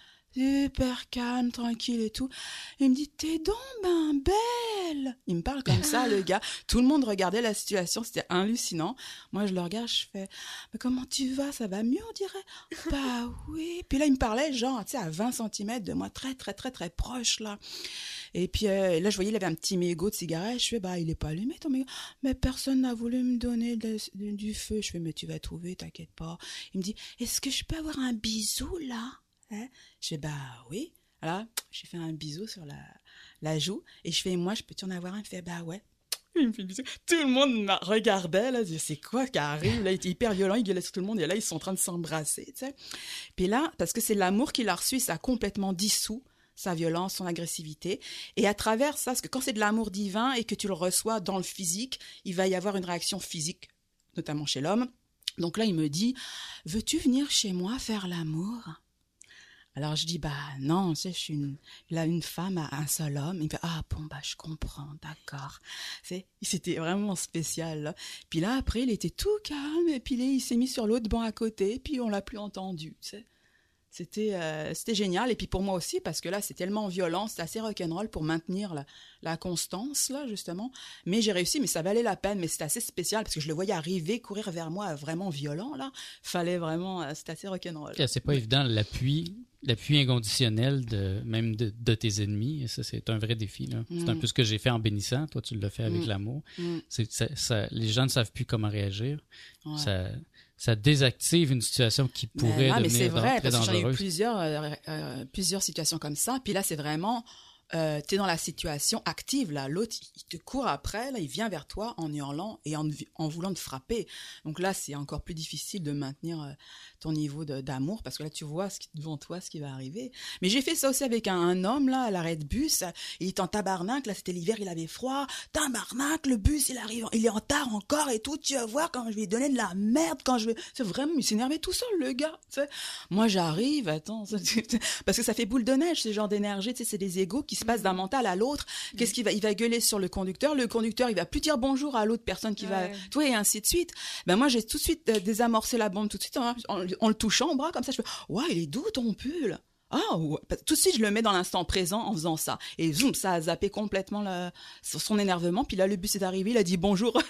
Speaker 3: super calme, tranquille et tout. Il me dit, t'es donc ben belle. Il me parle comme ça, le gars. Tout le monde regardait la situation, c'était hallucinant. Moi, je le regarde, je fais, mais comment tu vas? Ça va mieux, on dirait? Bah oui. Puis là, il me parlait, genre, tu sais, à 20 cm de moi, très, très, très, très proche, là. Et puis là, je voyais, il avait un petit mégot de cigarette. Je fais, bah, il est pas allumé, ton mégot. Mais personne n'a voulu me donner du feu. Je fais, mais tu vas trouver, t'inquiète pas. Il me dit, est-ce que je peux avoir un bisou, là? Hein? Je fais, bah oui. Là, j'ai fait un bisou sur la joue. Et je fais, moi, je peux-tu en avoir un? Il fait, bah ouais. Il me fait le bisou. Tout le monde me regardait, là. C'est quoi qui arrive? Là, il était hyper violent, il gueulait sur tout le monde. Et là, ils sont en train de s'embrasser, tu sais. Puis là, parce que c'est l'amour qu'il a reçu, ça a complètement dissous sa violence, son agressivité. Et à travers ça, parce que quand c'est de l'amour divin et que tu le reçois dans le physique, il va y avoir une réaction physique, notamment chez l'homme. Donc là, il me dit, veux-tu venir chez moi faire l'amour? Alors je dis, bah non, tu sais, il a une femme à un seul homme. Il me fait, ah bon, bah je comprends, d'accord. C'était vraiment spécial, là. Puis là, après, il était tout calme, et puis là, il s'est mis sur l'autre banc à côté, puis on l'a plus entendu, tu sais. C'était génial, et puis pour moi aussi, parce que là, c'est tellement violent, c'était assez rock'n'roll pour maintenir la constance, là, justement. Mais j'ai réussi, mais ça valait la peine, mais c'était assez spécial, parce que je le voyais arriver, courir vers moi, vraiment violent, là. Fallait vraiment, c'était assez rock'n'roll.
Speaker 1: C'est pas évident, l'appui inconditionnel même de tes ennemis, ça, c'est un vrai défi, là. C'est un peu ce que j'ai fait en bénissant, toi, tu l'as fait avec l'amour. Les gens ne savent plus comment réagir. Ouais. Ça désactive une situation qui pourrait devenir
Speaker 3: c'est vrai,
Speaker 1: très
Speaker 3: parce que
Speaker 1: dangereuse.
Speaker 3: J'en ai eu plusieurs situations comme ça. Puis là, c'est vraiment, t'es dans la situation active, là. L'autre, il te court après, là, il vient vers toi en hurlant et en voulant te frapper. Donc là, c'est encore plus difficile de maintenir ton niveau d'amour, parce que là, tu vois devant toi ce qui va arriver. Mais j'ai fait ça aussi avec un homme, là, à l'arrêt de bus. Il est en tabarnak, là, c'était l'hiver, il avait froid. Tabarnak, le bus, il est en retard encore et tout. Tu vas voir quand je vais lui donner de la merde, c'est vraiment, il s'énervait tout seul, le gars, tu sais. Moi, j'arrive, attends, parce que ça fait boule de neige, ce genre d'énergie, tu sais, c'est des égos qui se passent d'un mental à l'autre. Qu'est-ce qu'il va? Il va gueuler sur le conducteur, il va plus dire bonjour à l'autre personne qui va, toi, et ainsi de suite. Ben, moi, j'ai tout de suite désamorcé la bombe tout de suite, en le touchant au bras, comme ça, je fais, ouais, il est doux ton pull. Ah, ouais. Tout de suite, je le mets dans l'instant présent en faisant ça. Et zoom, ça a zappé complètement son énervement. Puis là, le bus est arrivé, il a dit bonjour. Il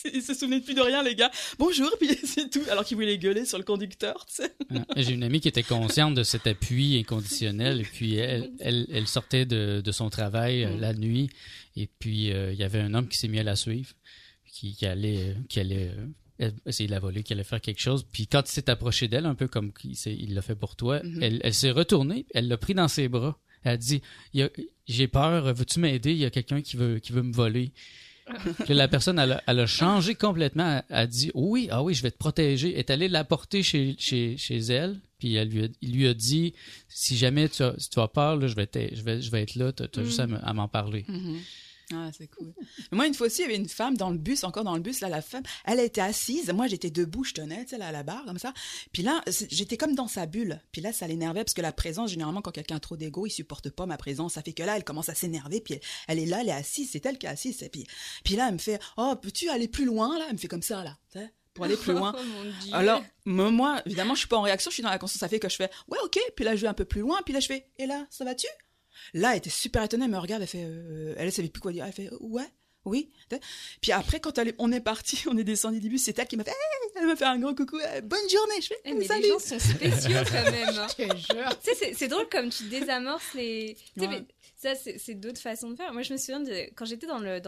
Speaker 3: Ils se souvenaient plus de rien, les gars. Bonjour, puis c'est tout. Alors qu'ils voulaient gueuler sur le conducteur, tu sais.
Speaker 1: J'ai une amie qui était consciente de cet appui inconditionnel et puis elle sortait de son travail la nuit et puis il y avait un homme qui s'est mis à la suivre, qui allait essayer de la voler, qui allait faire quelque chose. Puis quand il s'est approché d'elle, un peu comme il l'a fait pour toi, elle s'est retournée, elle l'a pris dans ses bras. Elle a dit « J'ai peur, veux-tu m'aider? Il y a quelqu'un qui veut me voler. » Puis la personne, elle a changé complètement. Elle a dit « Oui, je vais te protéger. » Elle est allée la porter chez elle. Puis il lui a dit « Si jamais tu as peur, là, je vais être là. Tu as juste à m'en parler.
Speaker 3: Ah, c'est cool. Mais moi, une fois aussi, il y avait une femme dans le bus, là, la femme, elle était assise, moi, j'étais debout, je tenais, tu sais, là, à la barre, comme ça. Puis là, j'étais comme dans sa bulle. Puis là, ça l'énervait, parce que la présence, généralement, quand quelqu'un a trop d'ego, il supporte pas ma présence. Ça fait que là, elle commence à s'énerver, puis elle est là, elle est assise, c'est elle qui est assise. Puis là, elle me fait, oh, peux-tu aller plus loin, là? Elle me fait comme ça, là, tu sais, pour aller plus loin.
Speaker 4: Oh mon Dieu.
Speaker 3: Alors, moi, évidemment, je suis pas en réaction, je suis dans la conscience, ça fait que je fais, ouais, ok, puis là, je vais un peu plus loin, puis là, je fais, et là, ça va-tu? Là, elle était super étonnée, elle me regarde, elle fait, elle savait plus quoi dire, elle fait, ouais. Oui. Puis après, quand on est parti, on est descendu du bus, c'est elle qui m'a fait, elle m'a fait un gros coucou, bonne journée. Je fais,
Speaker 4: mais
Speaker 3: salut.
Speaker 4: les gens sont spéciaux quand même. Hein.
Speaker 2: Je te jure.
Speaker 4: Tu sais, c'est drôle comme tu désamorces les. Tu sais, mais ça, c'est d'autres façons de faire. Moi, je me souviens quand j'étais dans le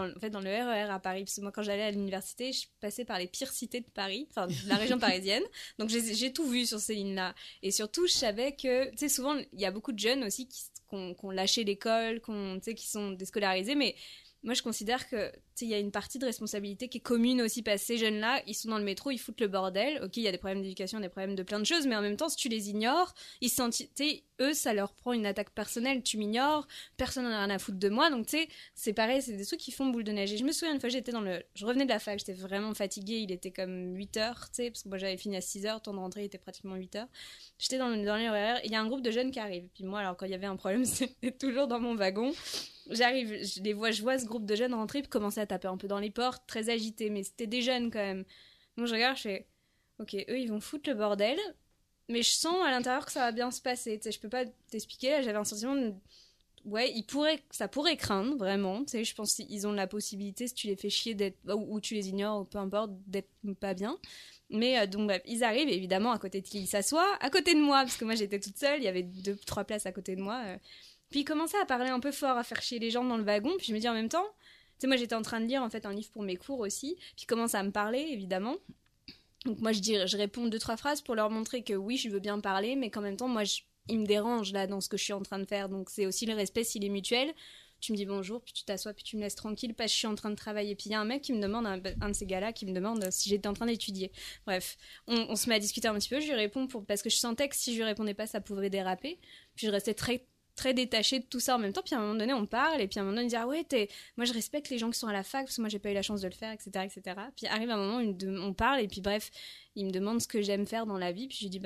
Speaker 4: RER à Paris, parce que moi, quand j'allais à l'université, je passais par les pires cités de Paris, enfin, de la région parisienne. Donc, j'ai tout vu sur ces lignes-là. Et surtout, je savais que, tu sais, souvent, il y a beaucoup de jeunes aussi qui ont lâché l'école, qui sont déscolarisés, mais moi, je considère que il y a une partie de responsabilité qui est commune aussi, parce que ces jeunes-là, ils sont dans le métro, ils foutent le bordel. Ok, il y a des problèmes d'éducation, des problèmes de plein de choses, mais en même temps, si tu les ignores, ils se sentent, eux, ça leur prend une attaque personnelle. Tu m'ignores, personne n'en a rien à foutre de moi, donc tu sais, c'est pareil, c'est des trucs qui font boule de neige. Et je me souviens une fois, je revenais de la fac, j'étais vraiment fatiguée, il était comme 8h, tu sais, parce que moi j'avais fini à 6h, le temps de rentrée il était pratiquement 8h. J'étais dans les horaires, il y a un groupe de jeunes qui arrivent. Puis moi, alors quand il y avait un problème, c'était toujours dans mon wagon. J'arrive, je vois ce groupe de jeunes rentrer puis commencer à taper un peu dans les portes, très agités, mais c'était des jeunes quand même. Donc je regarde, je fais, ok, eux ils vont foutre le bordel, mais je sens à l'intérieur que ça va bien se passer. Tu sais, je peux pas t'expliquer, là j'avais un sentiment de, ouais, ça pourrait craindre vraiment. Tu sais, je pense qu'ils ont la possibilité, si tu les fais chier ou tu les ignores, ou peu importe, d'être pas bien. Mais donc bref, ils arrivent évidemment à côté de qui ils s'assoient, à côté de moi, parce que moi j'étais toute seule, il y avait 2-3 places à côté de moi. Puis ils commençaient à parler un peu fort, à faire chier les gens dans le wagon. Puis je me dis en même temps, tu sais, moi j'étais en train de lire en fait un livre pour mes cours aussi. Puis ils commencent à me parler évidemment. Donc moi je réponds 2-3 phrases pour leur montrer que oui, je veux bien parler, mais qu'en même temps, moi ils me dérangent là dans ce que je suis en train de faire. Donc c'est aussi le respect s'il est mutuel. Tu me dis bonjour, puis tu t'assois, puis tu me laisses tranquille parce que je suis en train de travailler. Puis il y a un mec qui me demande, un de ces gars-là qui me demande si j'étais en train d'étudier. Bref, on se met à discuter un petit peu. Je lui réponds parce que je sentais que si je lui répondais pas, ça pouvait déraper. Puis je restais très très détachée de tout ça en même temps. Puis à un moment donné, on parle, et puis à un moment donné, on dit, ah ouais, moi je respecte les gens qui sont à la fac, parce que moi j'ai pas eu la chance de le faire, etc., etc. Puis arrive un moment où on parle, et puis bref, il me demande ce que j'aime faire dans la vie, puis je lui dis,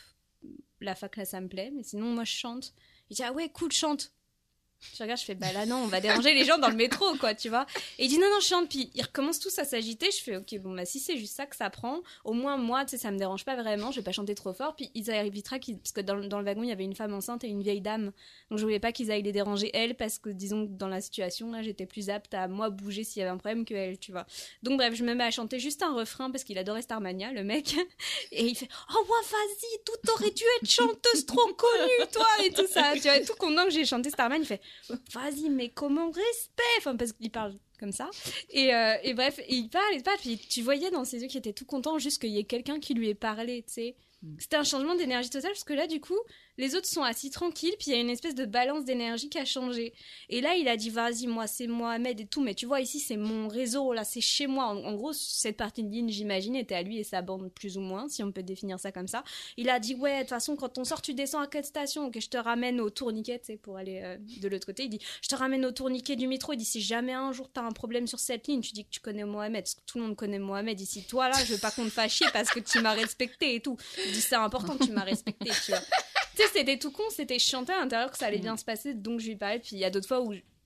Speaker 4: la fac là ça me plaît, mais sinon moi je chante. Il dit, ah ouais, cool, chante. Je regarde, je fais, là non, on va déranger les gens dans le métro, quoi, tu vois. Et il dit, non, je chante. Puis ils recommencent tous à s'agiter. Je fais, ok, si c'est juste ça que ça prend, au moins moi, tu sais, ça me dérange pas vraiment, je vais pas chanter trop fort. Puis ils arrivent vite, parce que dans le wagon, il y avait une femme enceinte et une vieille dame. Donc je voulais pas qu'ils aillent les déranger, elles, parce que disons que dans la situation, là, j'étais plus apte à moi bouger s'il y avait un problème que elle, tu vois. Donc bref, je me mets à chanter juste un refrain parce qu'il adorait Starmania, le mec. Et il fait, oh, ouais, vas-y, tout aurait dû être chanteuse trop connue, toi, et tout ça. Tu vois, tout content que j'ai chanté Starman, il fait, vas-y, mais comment respect, enfin, parce qu'il parle comme ça, et bref, il parle, puis tu voyais dans ses yeux qu'il était tout content juste qu'il y ait quelqu'un qui lui ait parlé, tu sais. C'était un changement d'énergie totale, parce que là, du coup, les autres sont assis tranquilles, puis il y a une espèce de balance d'énergie qui a changé. Et là, il a dit, vas-y, moi, c'est Mohamed et tout, mais tu vois, ici, c'est mon réseau, là, c'est chez moi. En gros, cette partie de ligne, j'imagine, était à lui et sa bande, plus ou moins, si on peut définir ça comme ça. Il a dit, ouais, de toute façon, quand on sort, tu descends à quelle station, que je te ramène au tourniquet, tu sais, pour aller de l'autre côté. Il dit, je te ramène au tourniquet du métro. Il dit, si jamais un jour t'as un problème sur cette ligne, tu dis que tu connais Mohamed, parce que tout le monde connaît Mohamed ici. Toi, là, je veux pas qu'on te fasse chier parce que tu m'as respecté et tout. Il dit, c'est important que tu m'as respecté, tu vois. Tu sais, c'était tout con, c'était, je chantais à l'intérieur que ça allait bien se passer, donc je lui parlais. Puis il y a d'autres fois où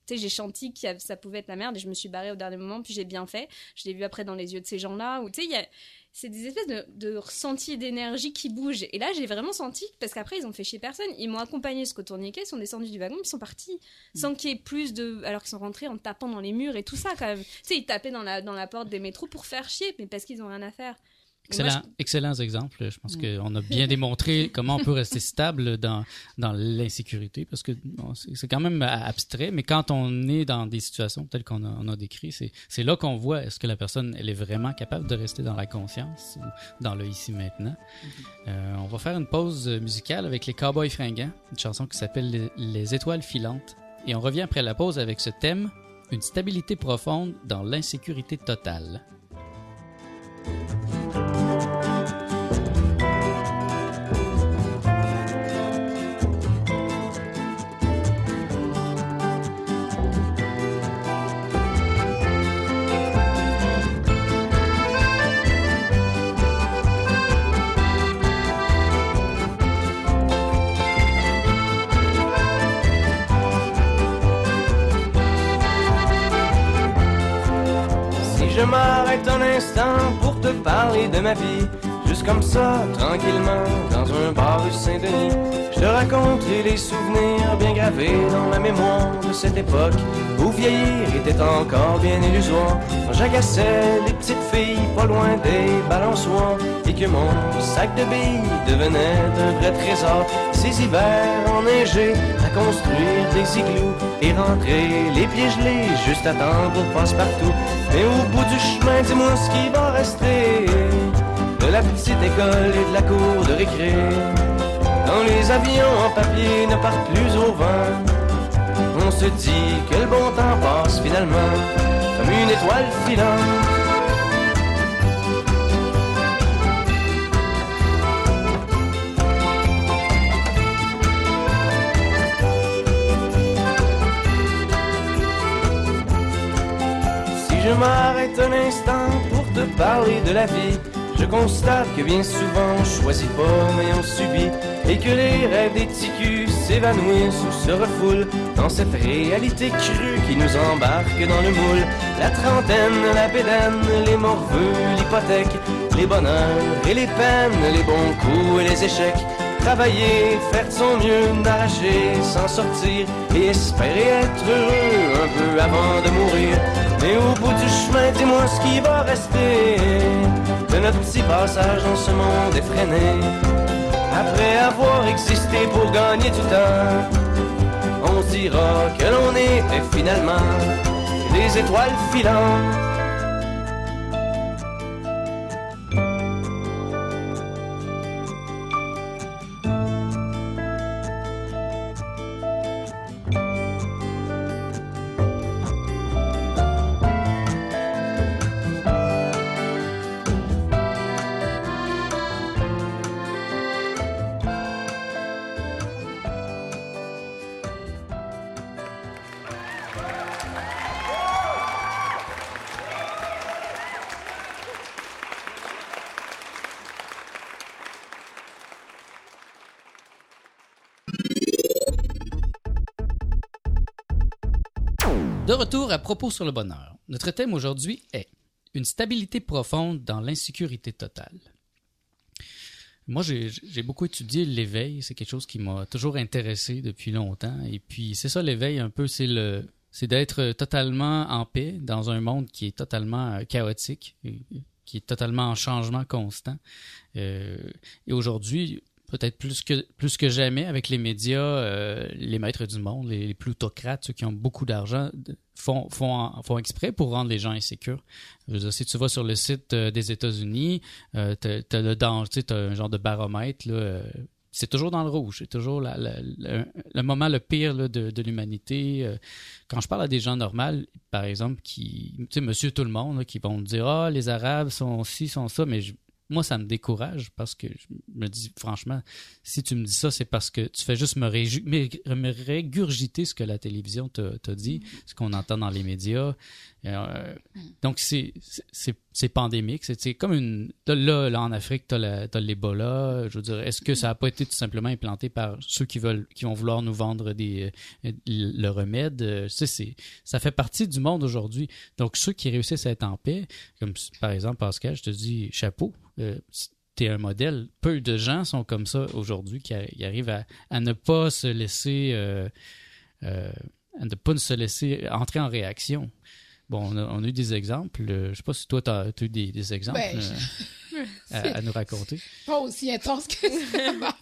Speaker 4: tu sais, j'ai senti que ça pouvait être la merde et je me suis barrée au dernier moment, puis j'ai bien fait. Je l'ai vu après dans les yeux de ces gens-là, où, tu sais, c'est des espèces de ressentis et d'énergie qui bougent. Et là, j'ai vraiment senti, parce qu'après, ils ont fait chier personne. Ils m'ont accompagné jusqu'au tourniquet, ils sont descendus du wagon, ils sont partis. Sans qu'il y ait plus de... Alors qu'ils sont rentrés en tapant dans les murs et tout ça, quand même. Tu sais, ils tapaient dans la porte des métros pour faire chier, mais parce qu'ils ont rien à faire.
Speaker 1: Excellents exemples. Je pense qu'on a bien démontré comment on peut rester stable dans l'insécurité, parce que bon, c'est quand même abstrait, mais quand on est dans des situations telles qu'on a décrit, c'est là qu'on voit est-ce que la personne elle est vraiment capable de rester dans la conscience ou dans le ici maintenant. On va faire une pause musicale avec les Cowboys Fringants, une chanson qui s'appelle Les Étoiles filantes, et on revient après la pause avec ce thème, une stabilité profonde dans l'insécurité totale.
Speaker 7: Je m'arrête un instant pour te parler de ma vie, juste comme ça, tranquillement, dans un bar rue Saint-Denis. Je te raconte les souvenirs bien gravés dans la mémoire de cette époque où vieillir était encore bien illusoire. Quand j'agaçais les petites filles pas loin des balançoires et que mon sac de billes devenait un vrai trésor. Ces hivers enneigés à construire des igloos et rentrer les pieds gelés juste à temps pour passe-partout. Mais au bout du chemin, dis-moi ce qui va rester de la petite école et de la cour de récré. Quand les avions en papier ne partent plus au vent, on se dit que le bon temps passe finalement comme une étoile filante. Je m'arrête un instant pour te parler de la vie. Je constate que bien souvent on choisit pas mais on subit, et que les rêves des ticus s'évanouissent ou se refoulent dans cette réalité crue qui nous embarque dans le moule. La trentaine, la bédaine, les morveux, l'hypothèque, les bonheurs et les peines, les bons coups et les échecs. Travailler, faire de son mieux, n'arracher, s'en sortir et espérer être heureux un peu avant de mourir. Mais au bout du chemin, dis-moi ce qui va rester de notre petit passage dans ce monde effréné. Après avoir existé pour gagner du temps, on se dira que l'on était finalement des étoiles filantes.
Speaker 1: De retour à Propos sur le bonheur. Notre thème aujourd'hui est une stabilité profonde dans l'insécurité totale. Moi, j'ai beaucoup étudié l'éveil. C'est quelque chose qui m'a toujours intéressé depuis longtemps. Et puis, c'est ça l'éveil un peu, c'est d'être totalement en paix dans un monde qui est totalement chaotique, qui est totalement en changement constant. Et aujourd'hui, peut-être plus que jamais, avec les médias, les maîtres du monde, les plutocrates, ceux qui ont beaucoup d'argent, font exprès pour rendre les gens insécures. Je veux dire, si tu vas sur le site des États-Unis, t'as le danger, t'as un genre de baromètre, là, c'est toujours dans le rouge. C'est toujours le moment le pire là, de l'humanité. Quand je parle à des gens normaux, par exemple, tu sais, monsieur tout le monde, là, qui vont me dire « Ah, les Arabes sont ci, sont ça », mais moi, ça me décourage parce que je me dis, franchement, si tu me dis ça, c'est parce que tu fais juste me régurgiter ce que la télévision t'a dit, ce qu'on entend dans les médias. Donc, c'est c'est pandémique. C'est comme là, en Afrique, t'as l'Ebola. Je veux dire, est-ce que ça n'a pas été tout simplement implanté par ceux qui vont vouloir nous vendre le remède? Ça fait partie du monde aujourd'hui. Donc, ceux qui réussissent à être en paix, comme par exemple, Pascal, je te dis chapeau. T'es un modèle. Peu de gens sont comme ça aujourd'hui qui arrivent à ne pas se laisser entrer en réaction. Bon, on a eu des exemples. Je sais pas si toi, tu as eu des exemples à nous raconter.
Speaker 2: Pas aussi intense que ça.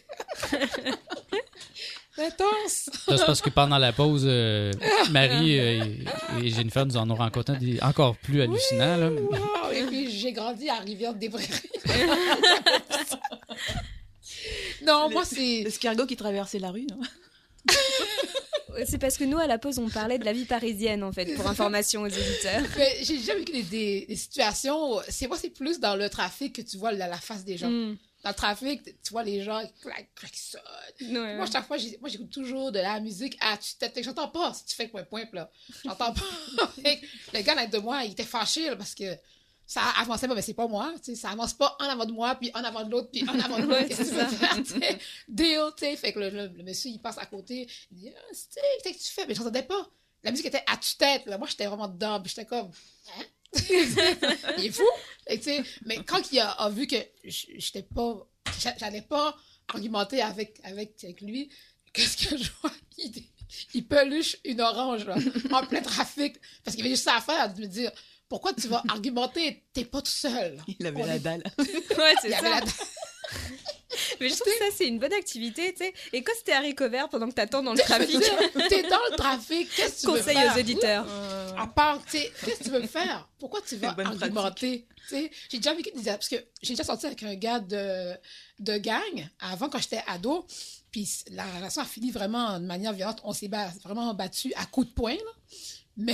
Speaker 2: Intense!
Speaker 1: C'est parce que pendant la pause, Marie et Jennifer nous en ont rencontré des encore plus hallucinants. Là.
Speaker 2: Wow. Et puis, j'ai grandi à Rivière-des-Prairies. Non, moi, c'est...
Speaker 3: L'escargot qui traversait la rue, non?
Speaker 4: C'est parce que nous, à la pause, on parlait de la vie parisienne, en fait, pour information aux éditeurs.
Speaker 2: Mais j'ai déjà vécu des situations... C'est plus dans le trafic que tu vois la face des gens. Dans le trafic, tu vois les gens qui klaxonnent.
Speaker 4: Ouais.
Speaker 2: Moi, chaque fois, j'écoute toujours de la musique à tue-tête. J'entends pas si tu fais point, là. J'entends pas. Le gars, là, de moi, il était fâché là, parce que ça avançait pas, mais c'est pas moi. Ça avance pas en avant de moi, puis en avant de l'autre, puis en avant de l'autre. Qu'est-ce que tu veux faire? Deal, tu sais. Fait que le monsieur, il passe à côté. Il dit, qu'est-ce que tu fais? Mais j'entendais pas. La musique était à tue-tête. Là. Moi, j'étais vraiment dedans, puis j'étais comme, hein? Il est fou. Mais quand il a vu que j'allais pas argumenter avec lui, qu'est-ce que je vois? Il peluche une orange là, en plein trafic parce qu'il avait juste ça à faire de me dire pourquoi tu vas argumenter, t'es pas tout seul.
Speaker 3: Il avait la dalle.
Speaker 4: Ouais, c'est ça. Mais je trouve que ça, c'est une bonne activité, tu sais. Et quand c'était haricots verts pendant que t'attends dans le trafic.
Speaker 2: T'es dans le trafic, qu'est-ce que tu veux faire?
Speaker 4: Conseil aux éditeurs.
Speaker 2: À part, tu sais, qu'est-ce que tu veux faire? Pourquoi tu vas argumenter? J'ai déjà vécu parce que j'ai déjà sorti avec un gars de gang avant quand j'étais ado. Puis la relation a fini vraiment de manière violente. On s'est vraiment battu à coups de poing, là. Mais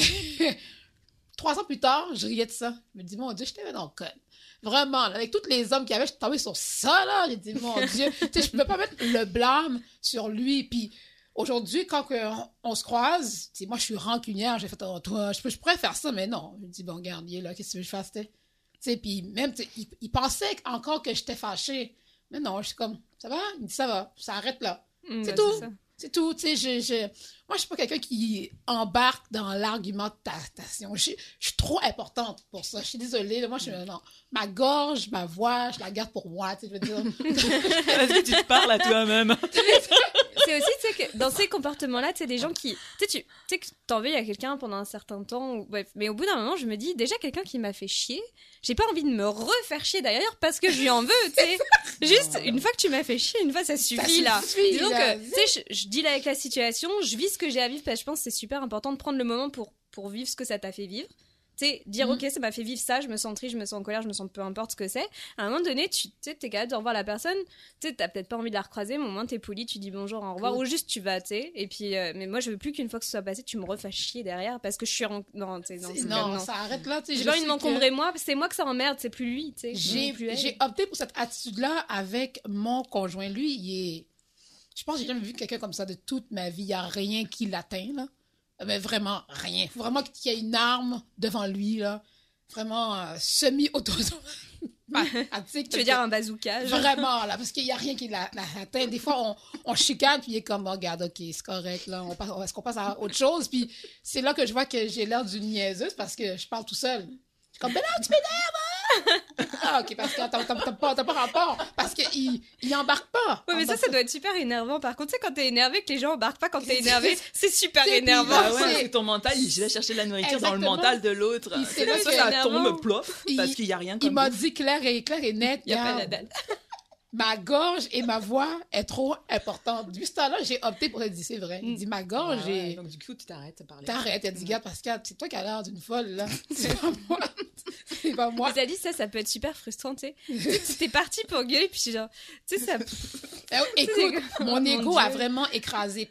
Speaker 2: 3 ans plus tard, je riais de ça. Je me dis, mon Dieu, je t'avais dans le code. Vraiment, là, avec tous les hommes qu'il y avait, je suis tombée sur ça, là. J'ai dit, mon Dieu. Tu sais, je peux pas mettre le blâme sur lui. Puis aujourd'hui, quand on se croise, tu sais, moi, je suis rancunière. J'ai fait, oh, toi, je pourrais faire ça, mais non. Je me dis, bon, regarde, il est là, qu'est-ce que tu veux que je fasse, tu sais? Puis même, il pensait encore que j'étais fâchée. Mais non, je suis comme, ça va? Il me dit, ça va. Ça arrête là. C'est tout. C'est tout, tu sais, moi, je suis pas quelqu'un qui embarque dans l'argumentation. Je suis trop importante pour ça. Je suis désolée, là, moi, non. Ma gorge, ma voix, je la garde pour moi, tu sais, je veux dire.
Speaker 3: Est-ce que tu te parles à toi-même?
Speaker 4: C'est aussi, tu sais, que dans ces comportements-là, tu sais, des gens qui, tu sais, que t'en veux à quelqu'un pendant un certain temps, bref, mais au bout d'un moment, je me dis, déjà, quelqu'un qui m'a fait chier, j'ai pas envie de me refaire chier derrière parce que je lui en veux, tu sais. Juste, une fois que tu m'as fait chier, une fois, ça suffit, là. Disons que, tu sais, je deal avec la situation, je vis ce que j'ai à vivre, parce que je pense que c'est super important de prendre le moment pour vivre ce que ça t'a fait vivre. Tu sais, dire, ok, ça m'a fait vivre ça, je me sens triste, je me sens en colère, je me sens peu importe ce que c'est. À un moment donné, tu sais, t'es capable de revoir la personne, tu sais, t'as peut-être pas envie de la recroiser, mais au moins t'es poli, tu dis bonjour, au revoir, ou juste tu vas, tu sais. Et puis, mais moi, je veux plus qu'une fois que ce soit passé, tu me refasses chier derrière parce que je suis non,
Speaker 2: ça arrête là, tu sais.
Speaker 4: J'ai pas envie de m'encombrer moi, c'est moi que ça emmerde, c'est plus lui, tu sais.
Speaker 2: J'ai opté pour cette attitude-là avec mon conjoint. Lui, je pense que j'ai jamais vu quelqu'un comme ça de toute ma vie. Il n'y a rien qui l'atteint, là. Mais vraiment rien. Il faut vraiment qu'il y ait une arme devant lui, là. Vraiment semi-autonome.
Speaker 4: Tu veux dire un bazooka?
Speaker 2: Vraiment, là, parce qu'il n'y a rien qui l'atteint. Des fois, on chicane, puis il est comme, oh, regarde, ok, c'est correct, là, est-ce qu'on passe à autre chose? Puis c'est là que je vois que j'ai l'air d'une niaiseuse, parce que je parle tout seul. Je suis comme, ben non, tu m'énerves! Ah, ok, parce que t'as pas rapport, parce qu'il embarque pas.
Speaker 4: Oui, mais ça doit être super énervant. Par contre, tu sais, quand t'es énervé, que les gens embarquent pas quand t'es énervé, c'est super énervant.
Speaker 3: Ah ouais, c'est ton mental, il va chercher de la nourriture dans le mental de l'autre. C'est là que ça tombe plof, parce qu'il y a rien comme
Speaker 2: il m'a dit clair et net.
Speaker 4: Il y a pas la dalle.
Speaker 2: Ma gorge et ma voix est trop importante. Du ce temps-là, j'ai opté pour le dire, c'est vrai. Il dit, ma gorge est...
Speaker 3: Donc, du coup, tu t'arrêtes de parler.
Speaker 2: T'arrêtes, il a dit, regarde, Pascal, c'est toi qui as l'air d'une folle, là. C'est pas moi. C'est pas moi.
Speaker 4: Mais t'as dit ça peut être super frustrant, tu sais. T'es parti pour gueuler, puis genre, tu sais, ça...
Speaker 2: Écoute, mon ego a vraiment écrasé.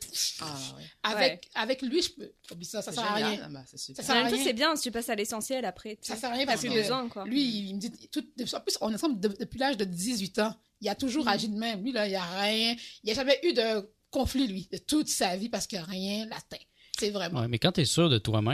Speaker 3: Ah, ouais.
Speaker 2: Avec lui, je peux... Ça sert à rien.
Speaker 3: Ah, bah, ça
Speaker 2: sert à rien.
Speaker 4: C'est bien si tu passes à l'essentiel après.
Speaker 2: Ça sert à rien parce que
Speaker 4: besoin, quoi.
Speaker 2: Lui, il me dit... En plus, on est ensemble depuis l'âge de 18 ans. Il a toujours agi de même. Lui, là, il n'y a rien. Il n'y a jamais eu de conflit, lui, de toute sa vie, parce que rien l'atteint. C'est vraiment.
Speaker 1: Ouais, mais quand tu es sûr de toi-même,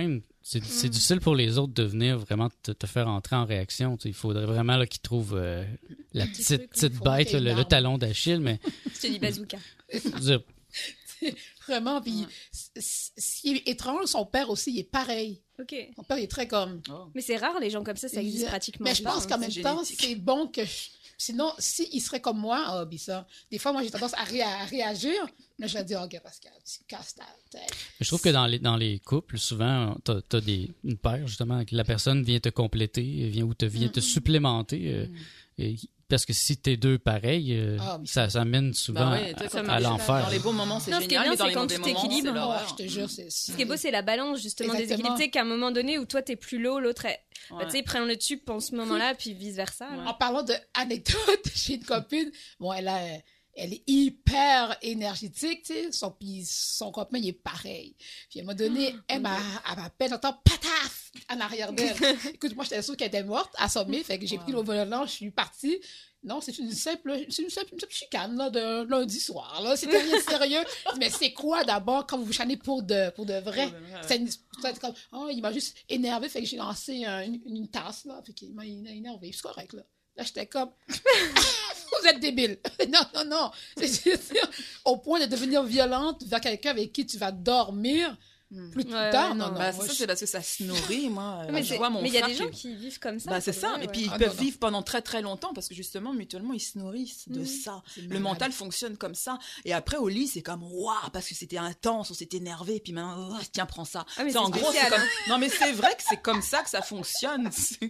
Speaker 1: c'est difficile pour les autres de venir vraiment te faire entrer en réaction. Il faudrait vraiment là, qu'ils trouvent la petite bête, le talon d'Achille, mais...
Speaker 4: Je te dis bazooka.
Speaker 2: Vraiment, puis ce qui est étrange, son père aussi, il est pareil.
Speaker 4: Ok.
Speaker 2: Son père, il est très comme...
Speaker 4: Mais c'est rare, les gens comme ça existe pratiquement
Speaker 2: Mais je pense qu'en même temps,
Speaker 3: génétique.
Speaker 2: c'est bon que... Sinon, s'il serait comme moi, ça. Des fois, moi, j'ai tendance à réagir, mais je vais dire, OK, Pascal, tu casses ta tête.
Speaker 1: Je trouve que dans les couples, souvent, t'as une paire, justement, que la personne vient te compléter, vient te supplémenter. Parce que si t'es deux pareils, ça mène souvent à l'enfer.
Speaker 3: Dans les bons moments, c'est
Speaker 4: Non, ce qui est
Speaker 3: génial,
Speaker 4: bien,
Speaker 3: mais dans
Speaker 4: c'est
Speaker 3: les
Speaker 4: quand
Speaker 3: mauvais
Speaker 4: tout
Speaker 3: moments,
Speaker 4: t'équilibre.
Speaker 3: c'est l'horreur.
Speaker 2: Je te jure, c'est...
Speaker 4: Ce qui est beau, c'est la balance, justement, des
Speaker 2: Exactement.
Speaker 4: équilibres. Tu sais, qu'à un moment donné où toi, t'es plus low, l'autre est...
Speaker 3: Ouais.
Speaker 4: tu sais, ils prennent le tube en ce moment-là, puis vice-versa. là.
Speaker 2: En parlant d'anecdotes, j'ai une copine, bon, elle est hyper énergétique, tu sais, son copain, il est pareil. Puis à un moment donné, elle m'appelle, j'entends pataf en arrière d'elle. Écoute, moi, j'étais sûre qu'elle était morte, assommée, fait que j'ai pris le volant, je suis partie. Non, c'est une simple chicane là, de lundi soir. Là. C'était rien de sérieux. Mais c'est quoi d'abord quand vous vous chanez pour de vrai? C'est comme, il m'a juste énervé, fait que j'ai lancé une tasse, là, fait qu'il m'a énervé. C'est correct, là. Là, j'étais comme, vous êtes débile. Non. C'est au point de devenir violente vers quelqu'un avec qui tu vas dormir plus tard. Non.
Speaker 3: Bah, ça, c'est parce que ça se nourrit, moi.
Speaker 4: Mais
Speaker 3: Je vois mon
Speaker 4: il y a
Speaker 3: frère
Speaker 4: des gens qui vivent comme ça.
Speaker 3: Bah, c'est ça,
Speaker 4: vrai,
Speaker 3: et puis
Speaker 4: ouais.
Speaker 3: ils peuvent vivre pendant très très longtemps parce que justement, mutuellement, ils se nourrissent de ça.
Speaker 2: C'est
Speaker 3: Le
Speaker 2: malade.
Speaker 3: mental fonctionne comme ça. Et après, au lit, c'est comme waouh, parce que c'était intense, on s'est énervé, puis maintenant, tiens, prends ça.
Speaker 4: Ah, mais
Speaker 3: Ça, en
Speaker 4: c'est
Speaker 3: gros, c'est
Speaker 4: spécial,
Speaker 3: comme. Non, mais c'est vrai que c'est comme ça que ça fonctionne.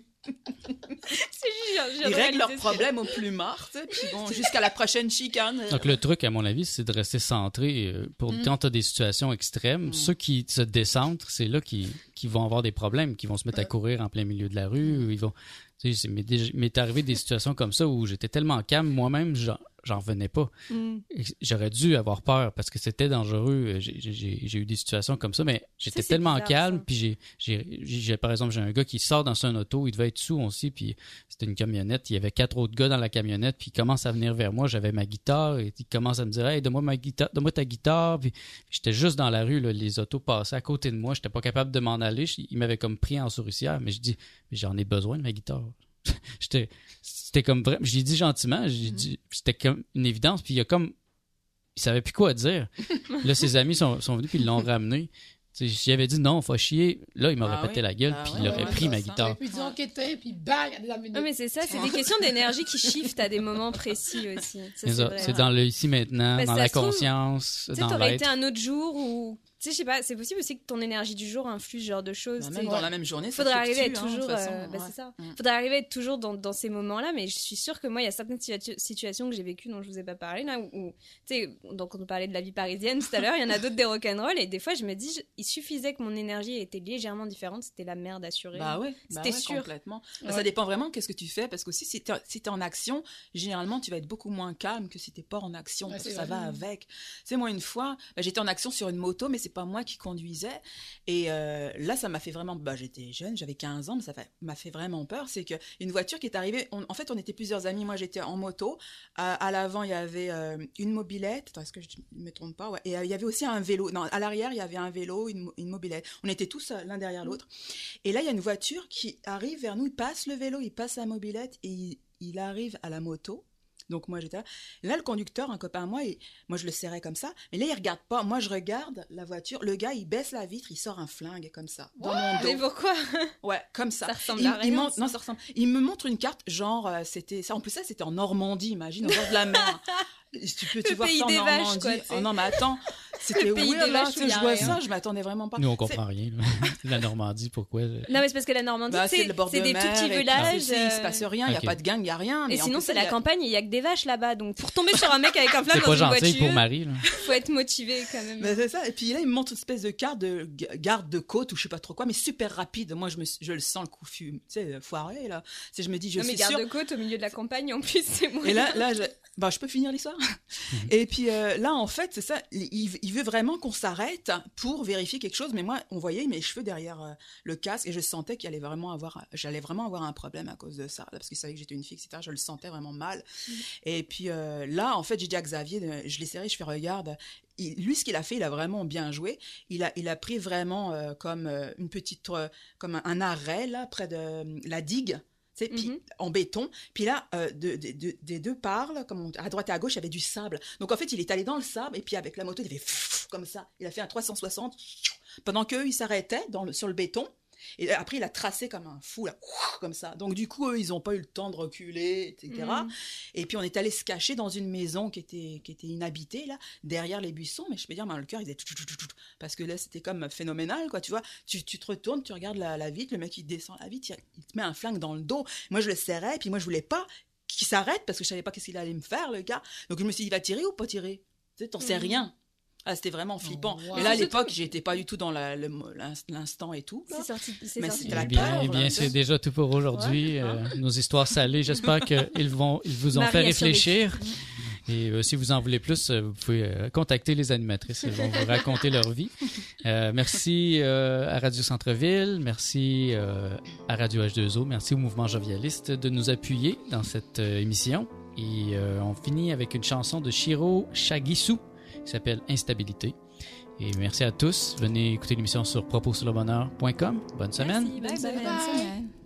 Speaker 3: Ils règlent leurs problèmes au plus mort, tu sais, puis bon, jusqu'à la prochaine chicane.
Speaker 1: Donc, le truc, à mon avis, c'est de rester centré. Quand tu as des situations extrêmes, ceux qui se décentrent, c'est là qui vont avoir des problèmes, qui vont se mettre à courir en plein milieu de la rue. Ou ils vont... Tu sais, m'est arrivé des situations comme ça où j'étais tellement calme, moi-même, j'en revenais pas. J'aurais dû avoir peur parce que c'était dangereux. J'ai eu des situations comme ça, mais j'étais tellement
Speaker 4: bizarre,
Speaker 1: calme.
Speaker 4: ça.
Speaker 1: Puis par exemple, j'ai un gars qui sort dans son auto, il devait être sous aussi, puis c'était une camionnette. Il y avait 4 autres gars dans la camionnette, puis il commence à venir vers moi. J'avais ma guitare, et il commence à me dire, hey, donne-moi ta guitare. Puis j'étais juste dans la rue, là, les autos passaient à côté de moi. J'étais pas capable de m'en aller. Il m'avait comme pris en souricière, mais je dis, mais j'en ai besoin de ma guitare. C'était comme vrai. Je l'ai dit gentiment, c'était comme une évidence, puis il savait plus quoi dire. Là, ses amis sont venus, puis ils l'ont ramené. J'y avais dit non, faut chier. Là, il m'aurait pété la gueule, puis il aurait pris ma guitare.
Speaker 2: Puis disons qu'il était, puis bang, elle est amenée.
Speaker 4: Non, mais c'est ça, c'est des questions d'énergie qui shiftent à des moments précis aussi. Ça, vrai.
Speaker 1: C'est dans le ici maintenant,
Speaker 4: Bah,
Speaker 1: dans
Speaker 4: ça
Speaker 1: la
Speaker 4: se trouve,
Speaker 1: conscience,
Speaker 4: Tu sais,
Speaker 1: dans
Speaker 4: t'aurais été
Speaker 1: l'être.
Speaker 4: un autre jour où... Tu sais, je sais pas, c'est possible aussi que ton énergie du jour influe ce genre de choses.
Speaker 3: Bah,
Speaker 4: tu
Speaker 3: même
Speaker 4: sais.
Speaker 3: dans la même journée, ça
Speaker 4: Faudrait arriver à être
Speaker 3: fluctue,
Speaker 4: toujours...
Speaker 3: de toute façon,
Speaker 4: bah,
Speaker 3: ouais.
Speaker 4: c'est ça. Faudrait arriver à être toujours dans ces moments-là, mais je suis sûre que moi, il y a certaines situations que j'ai vécues dont je vous ai pas parlé, là, où tu sais, donc quand on parlait de la vie parisienne tout à l'heure, il y en a d'autres des rock'n'roll, et des fois, je me dis, il suffisait que mon énergie était légèrement différente, c'était la merde assurée.
Speaker 3: Bah ouais,
Speaker 4: C'était sûr.
Speaker 3: complètement. Bah, ça dépend vraiment qu'est-ce que tu fais, parce que aussi, si t'es en action, généralement, tu vas être beaucoup moins calme que si t'es pas en action,
Speaker 2: Ouais,
Speaker 3: parce que
Speaker 2: c'est
Speaker 3: ça
Speaker 2: vrai.
Speaker 3: va avec. Tu sais, moi, une fois, j'étais en action sur une moto, mais c'est pas moi qui conduisais, et là, ça m'a fait vraiment... j'étais jeune, j'avais 15 ans, mais ça m'a fait vraiment peur. C'est qu'une voiture qui est arrivée... En fait, on était plusieurs amis. Moi, j'étais en moto. À l'avant, il y avait une mobilette. Attends, est-ce que je ne me trompe pas? Ouais. Et il y avait aussi un vélo. Non, à l'arrière, il y avait un vélo, une mobilette. On était tous l'un derrière l'autre. Et là, il y a une voiture qui arrive vers nous. Il passe le vélo, il passe la mobilette et il arrive à la moto. Donc moi j'étais là. Là le conducteur, un copain à moi, moi je le serrais comme ça. Mais là il regarde pas. Moi je regarde la voiture. Le gars il baisse la vitre, il sort un flingue comme ça dans mon dos.
Speaker 4: Mais pourquoi?
Speaker 3: Ouais, comme ça.
Speaker 4: Ça ressemble à rien, ça.
Speaker 3: Non, ça ressemble. Il me montre une carte, genre c'était ça. En plus ça c'était en Normandie, imagine, au bord de la mer. Tu vois
Speaker 4: pays
Speaker 3: ça en
Speaker 4: des vaches,
Speaker 3: Normandie.
Speaker 4: quoi, tu sais.
Speaker 3: Oh non mais attends, c'était
Speaker 4: Le pays
Speaker 3: weird
Speaker 4: des
Speaker 3: là.
Speaker 4: vaches
Speaker 3: Tu
Speaker 4: où il y
Speaker 3: sais,
Speaker 4: a
Speaker 3: je vois
Speaker 4: rien.
Speaker 3: ça, je m'attendais vraiment pas.
Speaker 1: Nous, on comprend rien. Là. La Normandie, pourquoi?
Speaker 4: Non, mais c'est parce que la Normandie,
Speaker 3: Bah,
Speaker 4: tu
Speaker 3: c'est
Speaker 4: sais,
Speaker 3: le bord
Speaker 4: c'est
Speaker 3: de
Speaker 4: des
Speaker 3: mer,
Speaker 4: tout petits
Speaker 3: et puis,
Speaker 4: villages.
Speaker 3: tu sais, il se passe rien, il y a
Speaker 1: Ok.
Speaker 3: pas de gang, il y a rien.
Speaker 4: Et
Speaker 3: mais en
Speaker 4: sinon,
Speaker 3: plus,
Speaker 4: c'est
Speaker 3: il y
Speaker 4: la
Speaker 3: a-
Speaker 4: campagne et il y a que des vaches là-bas. Donc, pour tomber sur un mec avec un flingue
Speaker 1: C'est
Speaker 4: dans
Speaker 1: pas
Speaker 4: une
Speaker 1: gentil
Speaker 4: voiture,
Speaker 1: pour Marie. Là.
Speaker 4: faut être motivé quand même.
Speaker 3: Ben, c'est ça. Et puis là, il me montre une espèce de carte de garde de côte ou je sais pas trop quoi, mais super rapide. Moi, je le sens le coup tu sais, foiré là. Je me dis, je
Speaker 4: Non, mais
Speaker 3: suis
Speaker 4: garde
Speaker 3: sûre.
Speaker 4: de côte au milieu de la campagne, en plus, c'est moi.
Speaker 3: Et là, je peux finir l'histoire. Et puis là, en fait, c'est ça. Il veut vraiment qu'on s'arrête pour vérifier quelque chose. Mais moi, on voyait mes cheveux derrière le casque et je sentais j'allais vraiment avoir un problème à cause de ça, parce qu'il savait que j'étais une fille, etc. Je le sentais vraiment mal. Et puis là, en fait, j'ai dit à Xavier, je l'ai serré, je fais regarde. lui, ce qu'il a fait, il a vraiment bien joué. Il a pris vraiment comme une petite, comme un arrêt là près de la digue. Puis en béton, puis là, des deux parts, là, comme à droite et à gauche, il y avait du sable. Donc en fait, il est allé dans le sable, et puis avec la moto, il fait comme ça. Il a fait un 360, pendant qu'eux, ils s'arrêtaient sur le béton. Et après, il a tracé comme un fou, là, comme ça. Donc, du coup, eux, ils n'ont pas eu le temps de reculer, etc. Et puis, on est allé se cacher dans une maison qui était inhabitée, là, derrière les buissons. Mais je peux dire, le cœur, il faisait tout. Parce que là, c'était comme phénoménal, quoi, tu vois. Tu te retournes, tu regardes la vitre, le mec, il descend la vitre, il te met un flingue dans le dos. Moi, je le serrais, puis moi, je voulais pas qu'il s'arrête parce que je savais pas qu'est-ce qu'il allait me faire, le gars. Donc, je me suis dit, il va tirer ou pas tirer? Tu sais, t'en sais rien. Ah, c'était vraiment flippant.
Speaker 2: Oh, wow.
Speaker 3: Et là, à l'époque, j'étais pas du tout dans l'instant et tout. Là.
Speaker 4: C'est sorti.
Speaker 3: Mais
Speaker 4: sorti.
Speaker 3: c'était la
Speaker 1: Eh bien, c'est déjà tout pour aujourd'hui. Nos histoires salées. J'espère qu'ils vous ont fait réfléchir. Et si vous en voulez plus, vous pouvez contacter les animatrices. Elles vont vous raconter leur vie. Merci à Radio Centre-Ville. Merci à Radio H2O. Merci au Mouvement Jovialiste de nous appuyer dans cette émission. Et on finit avec une chanson de Shiro Shagisu qui s'appelle Instabilité. Et merci à tous. Venez écouter l'émission sur proposurlebonheur.com. Bonne semaine.
Speaker 4: Merci, bonne semaine.
Speaker 2: Bye.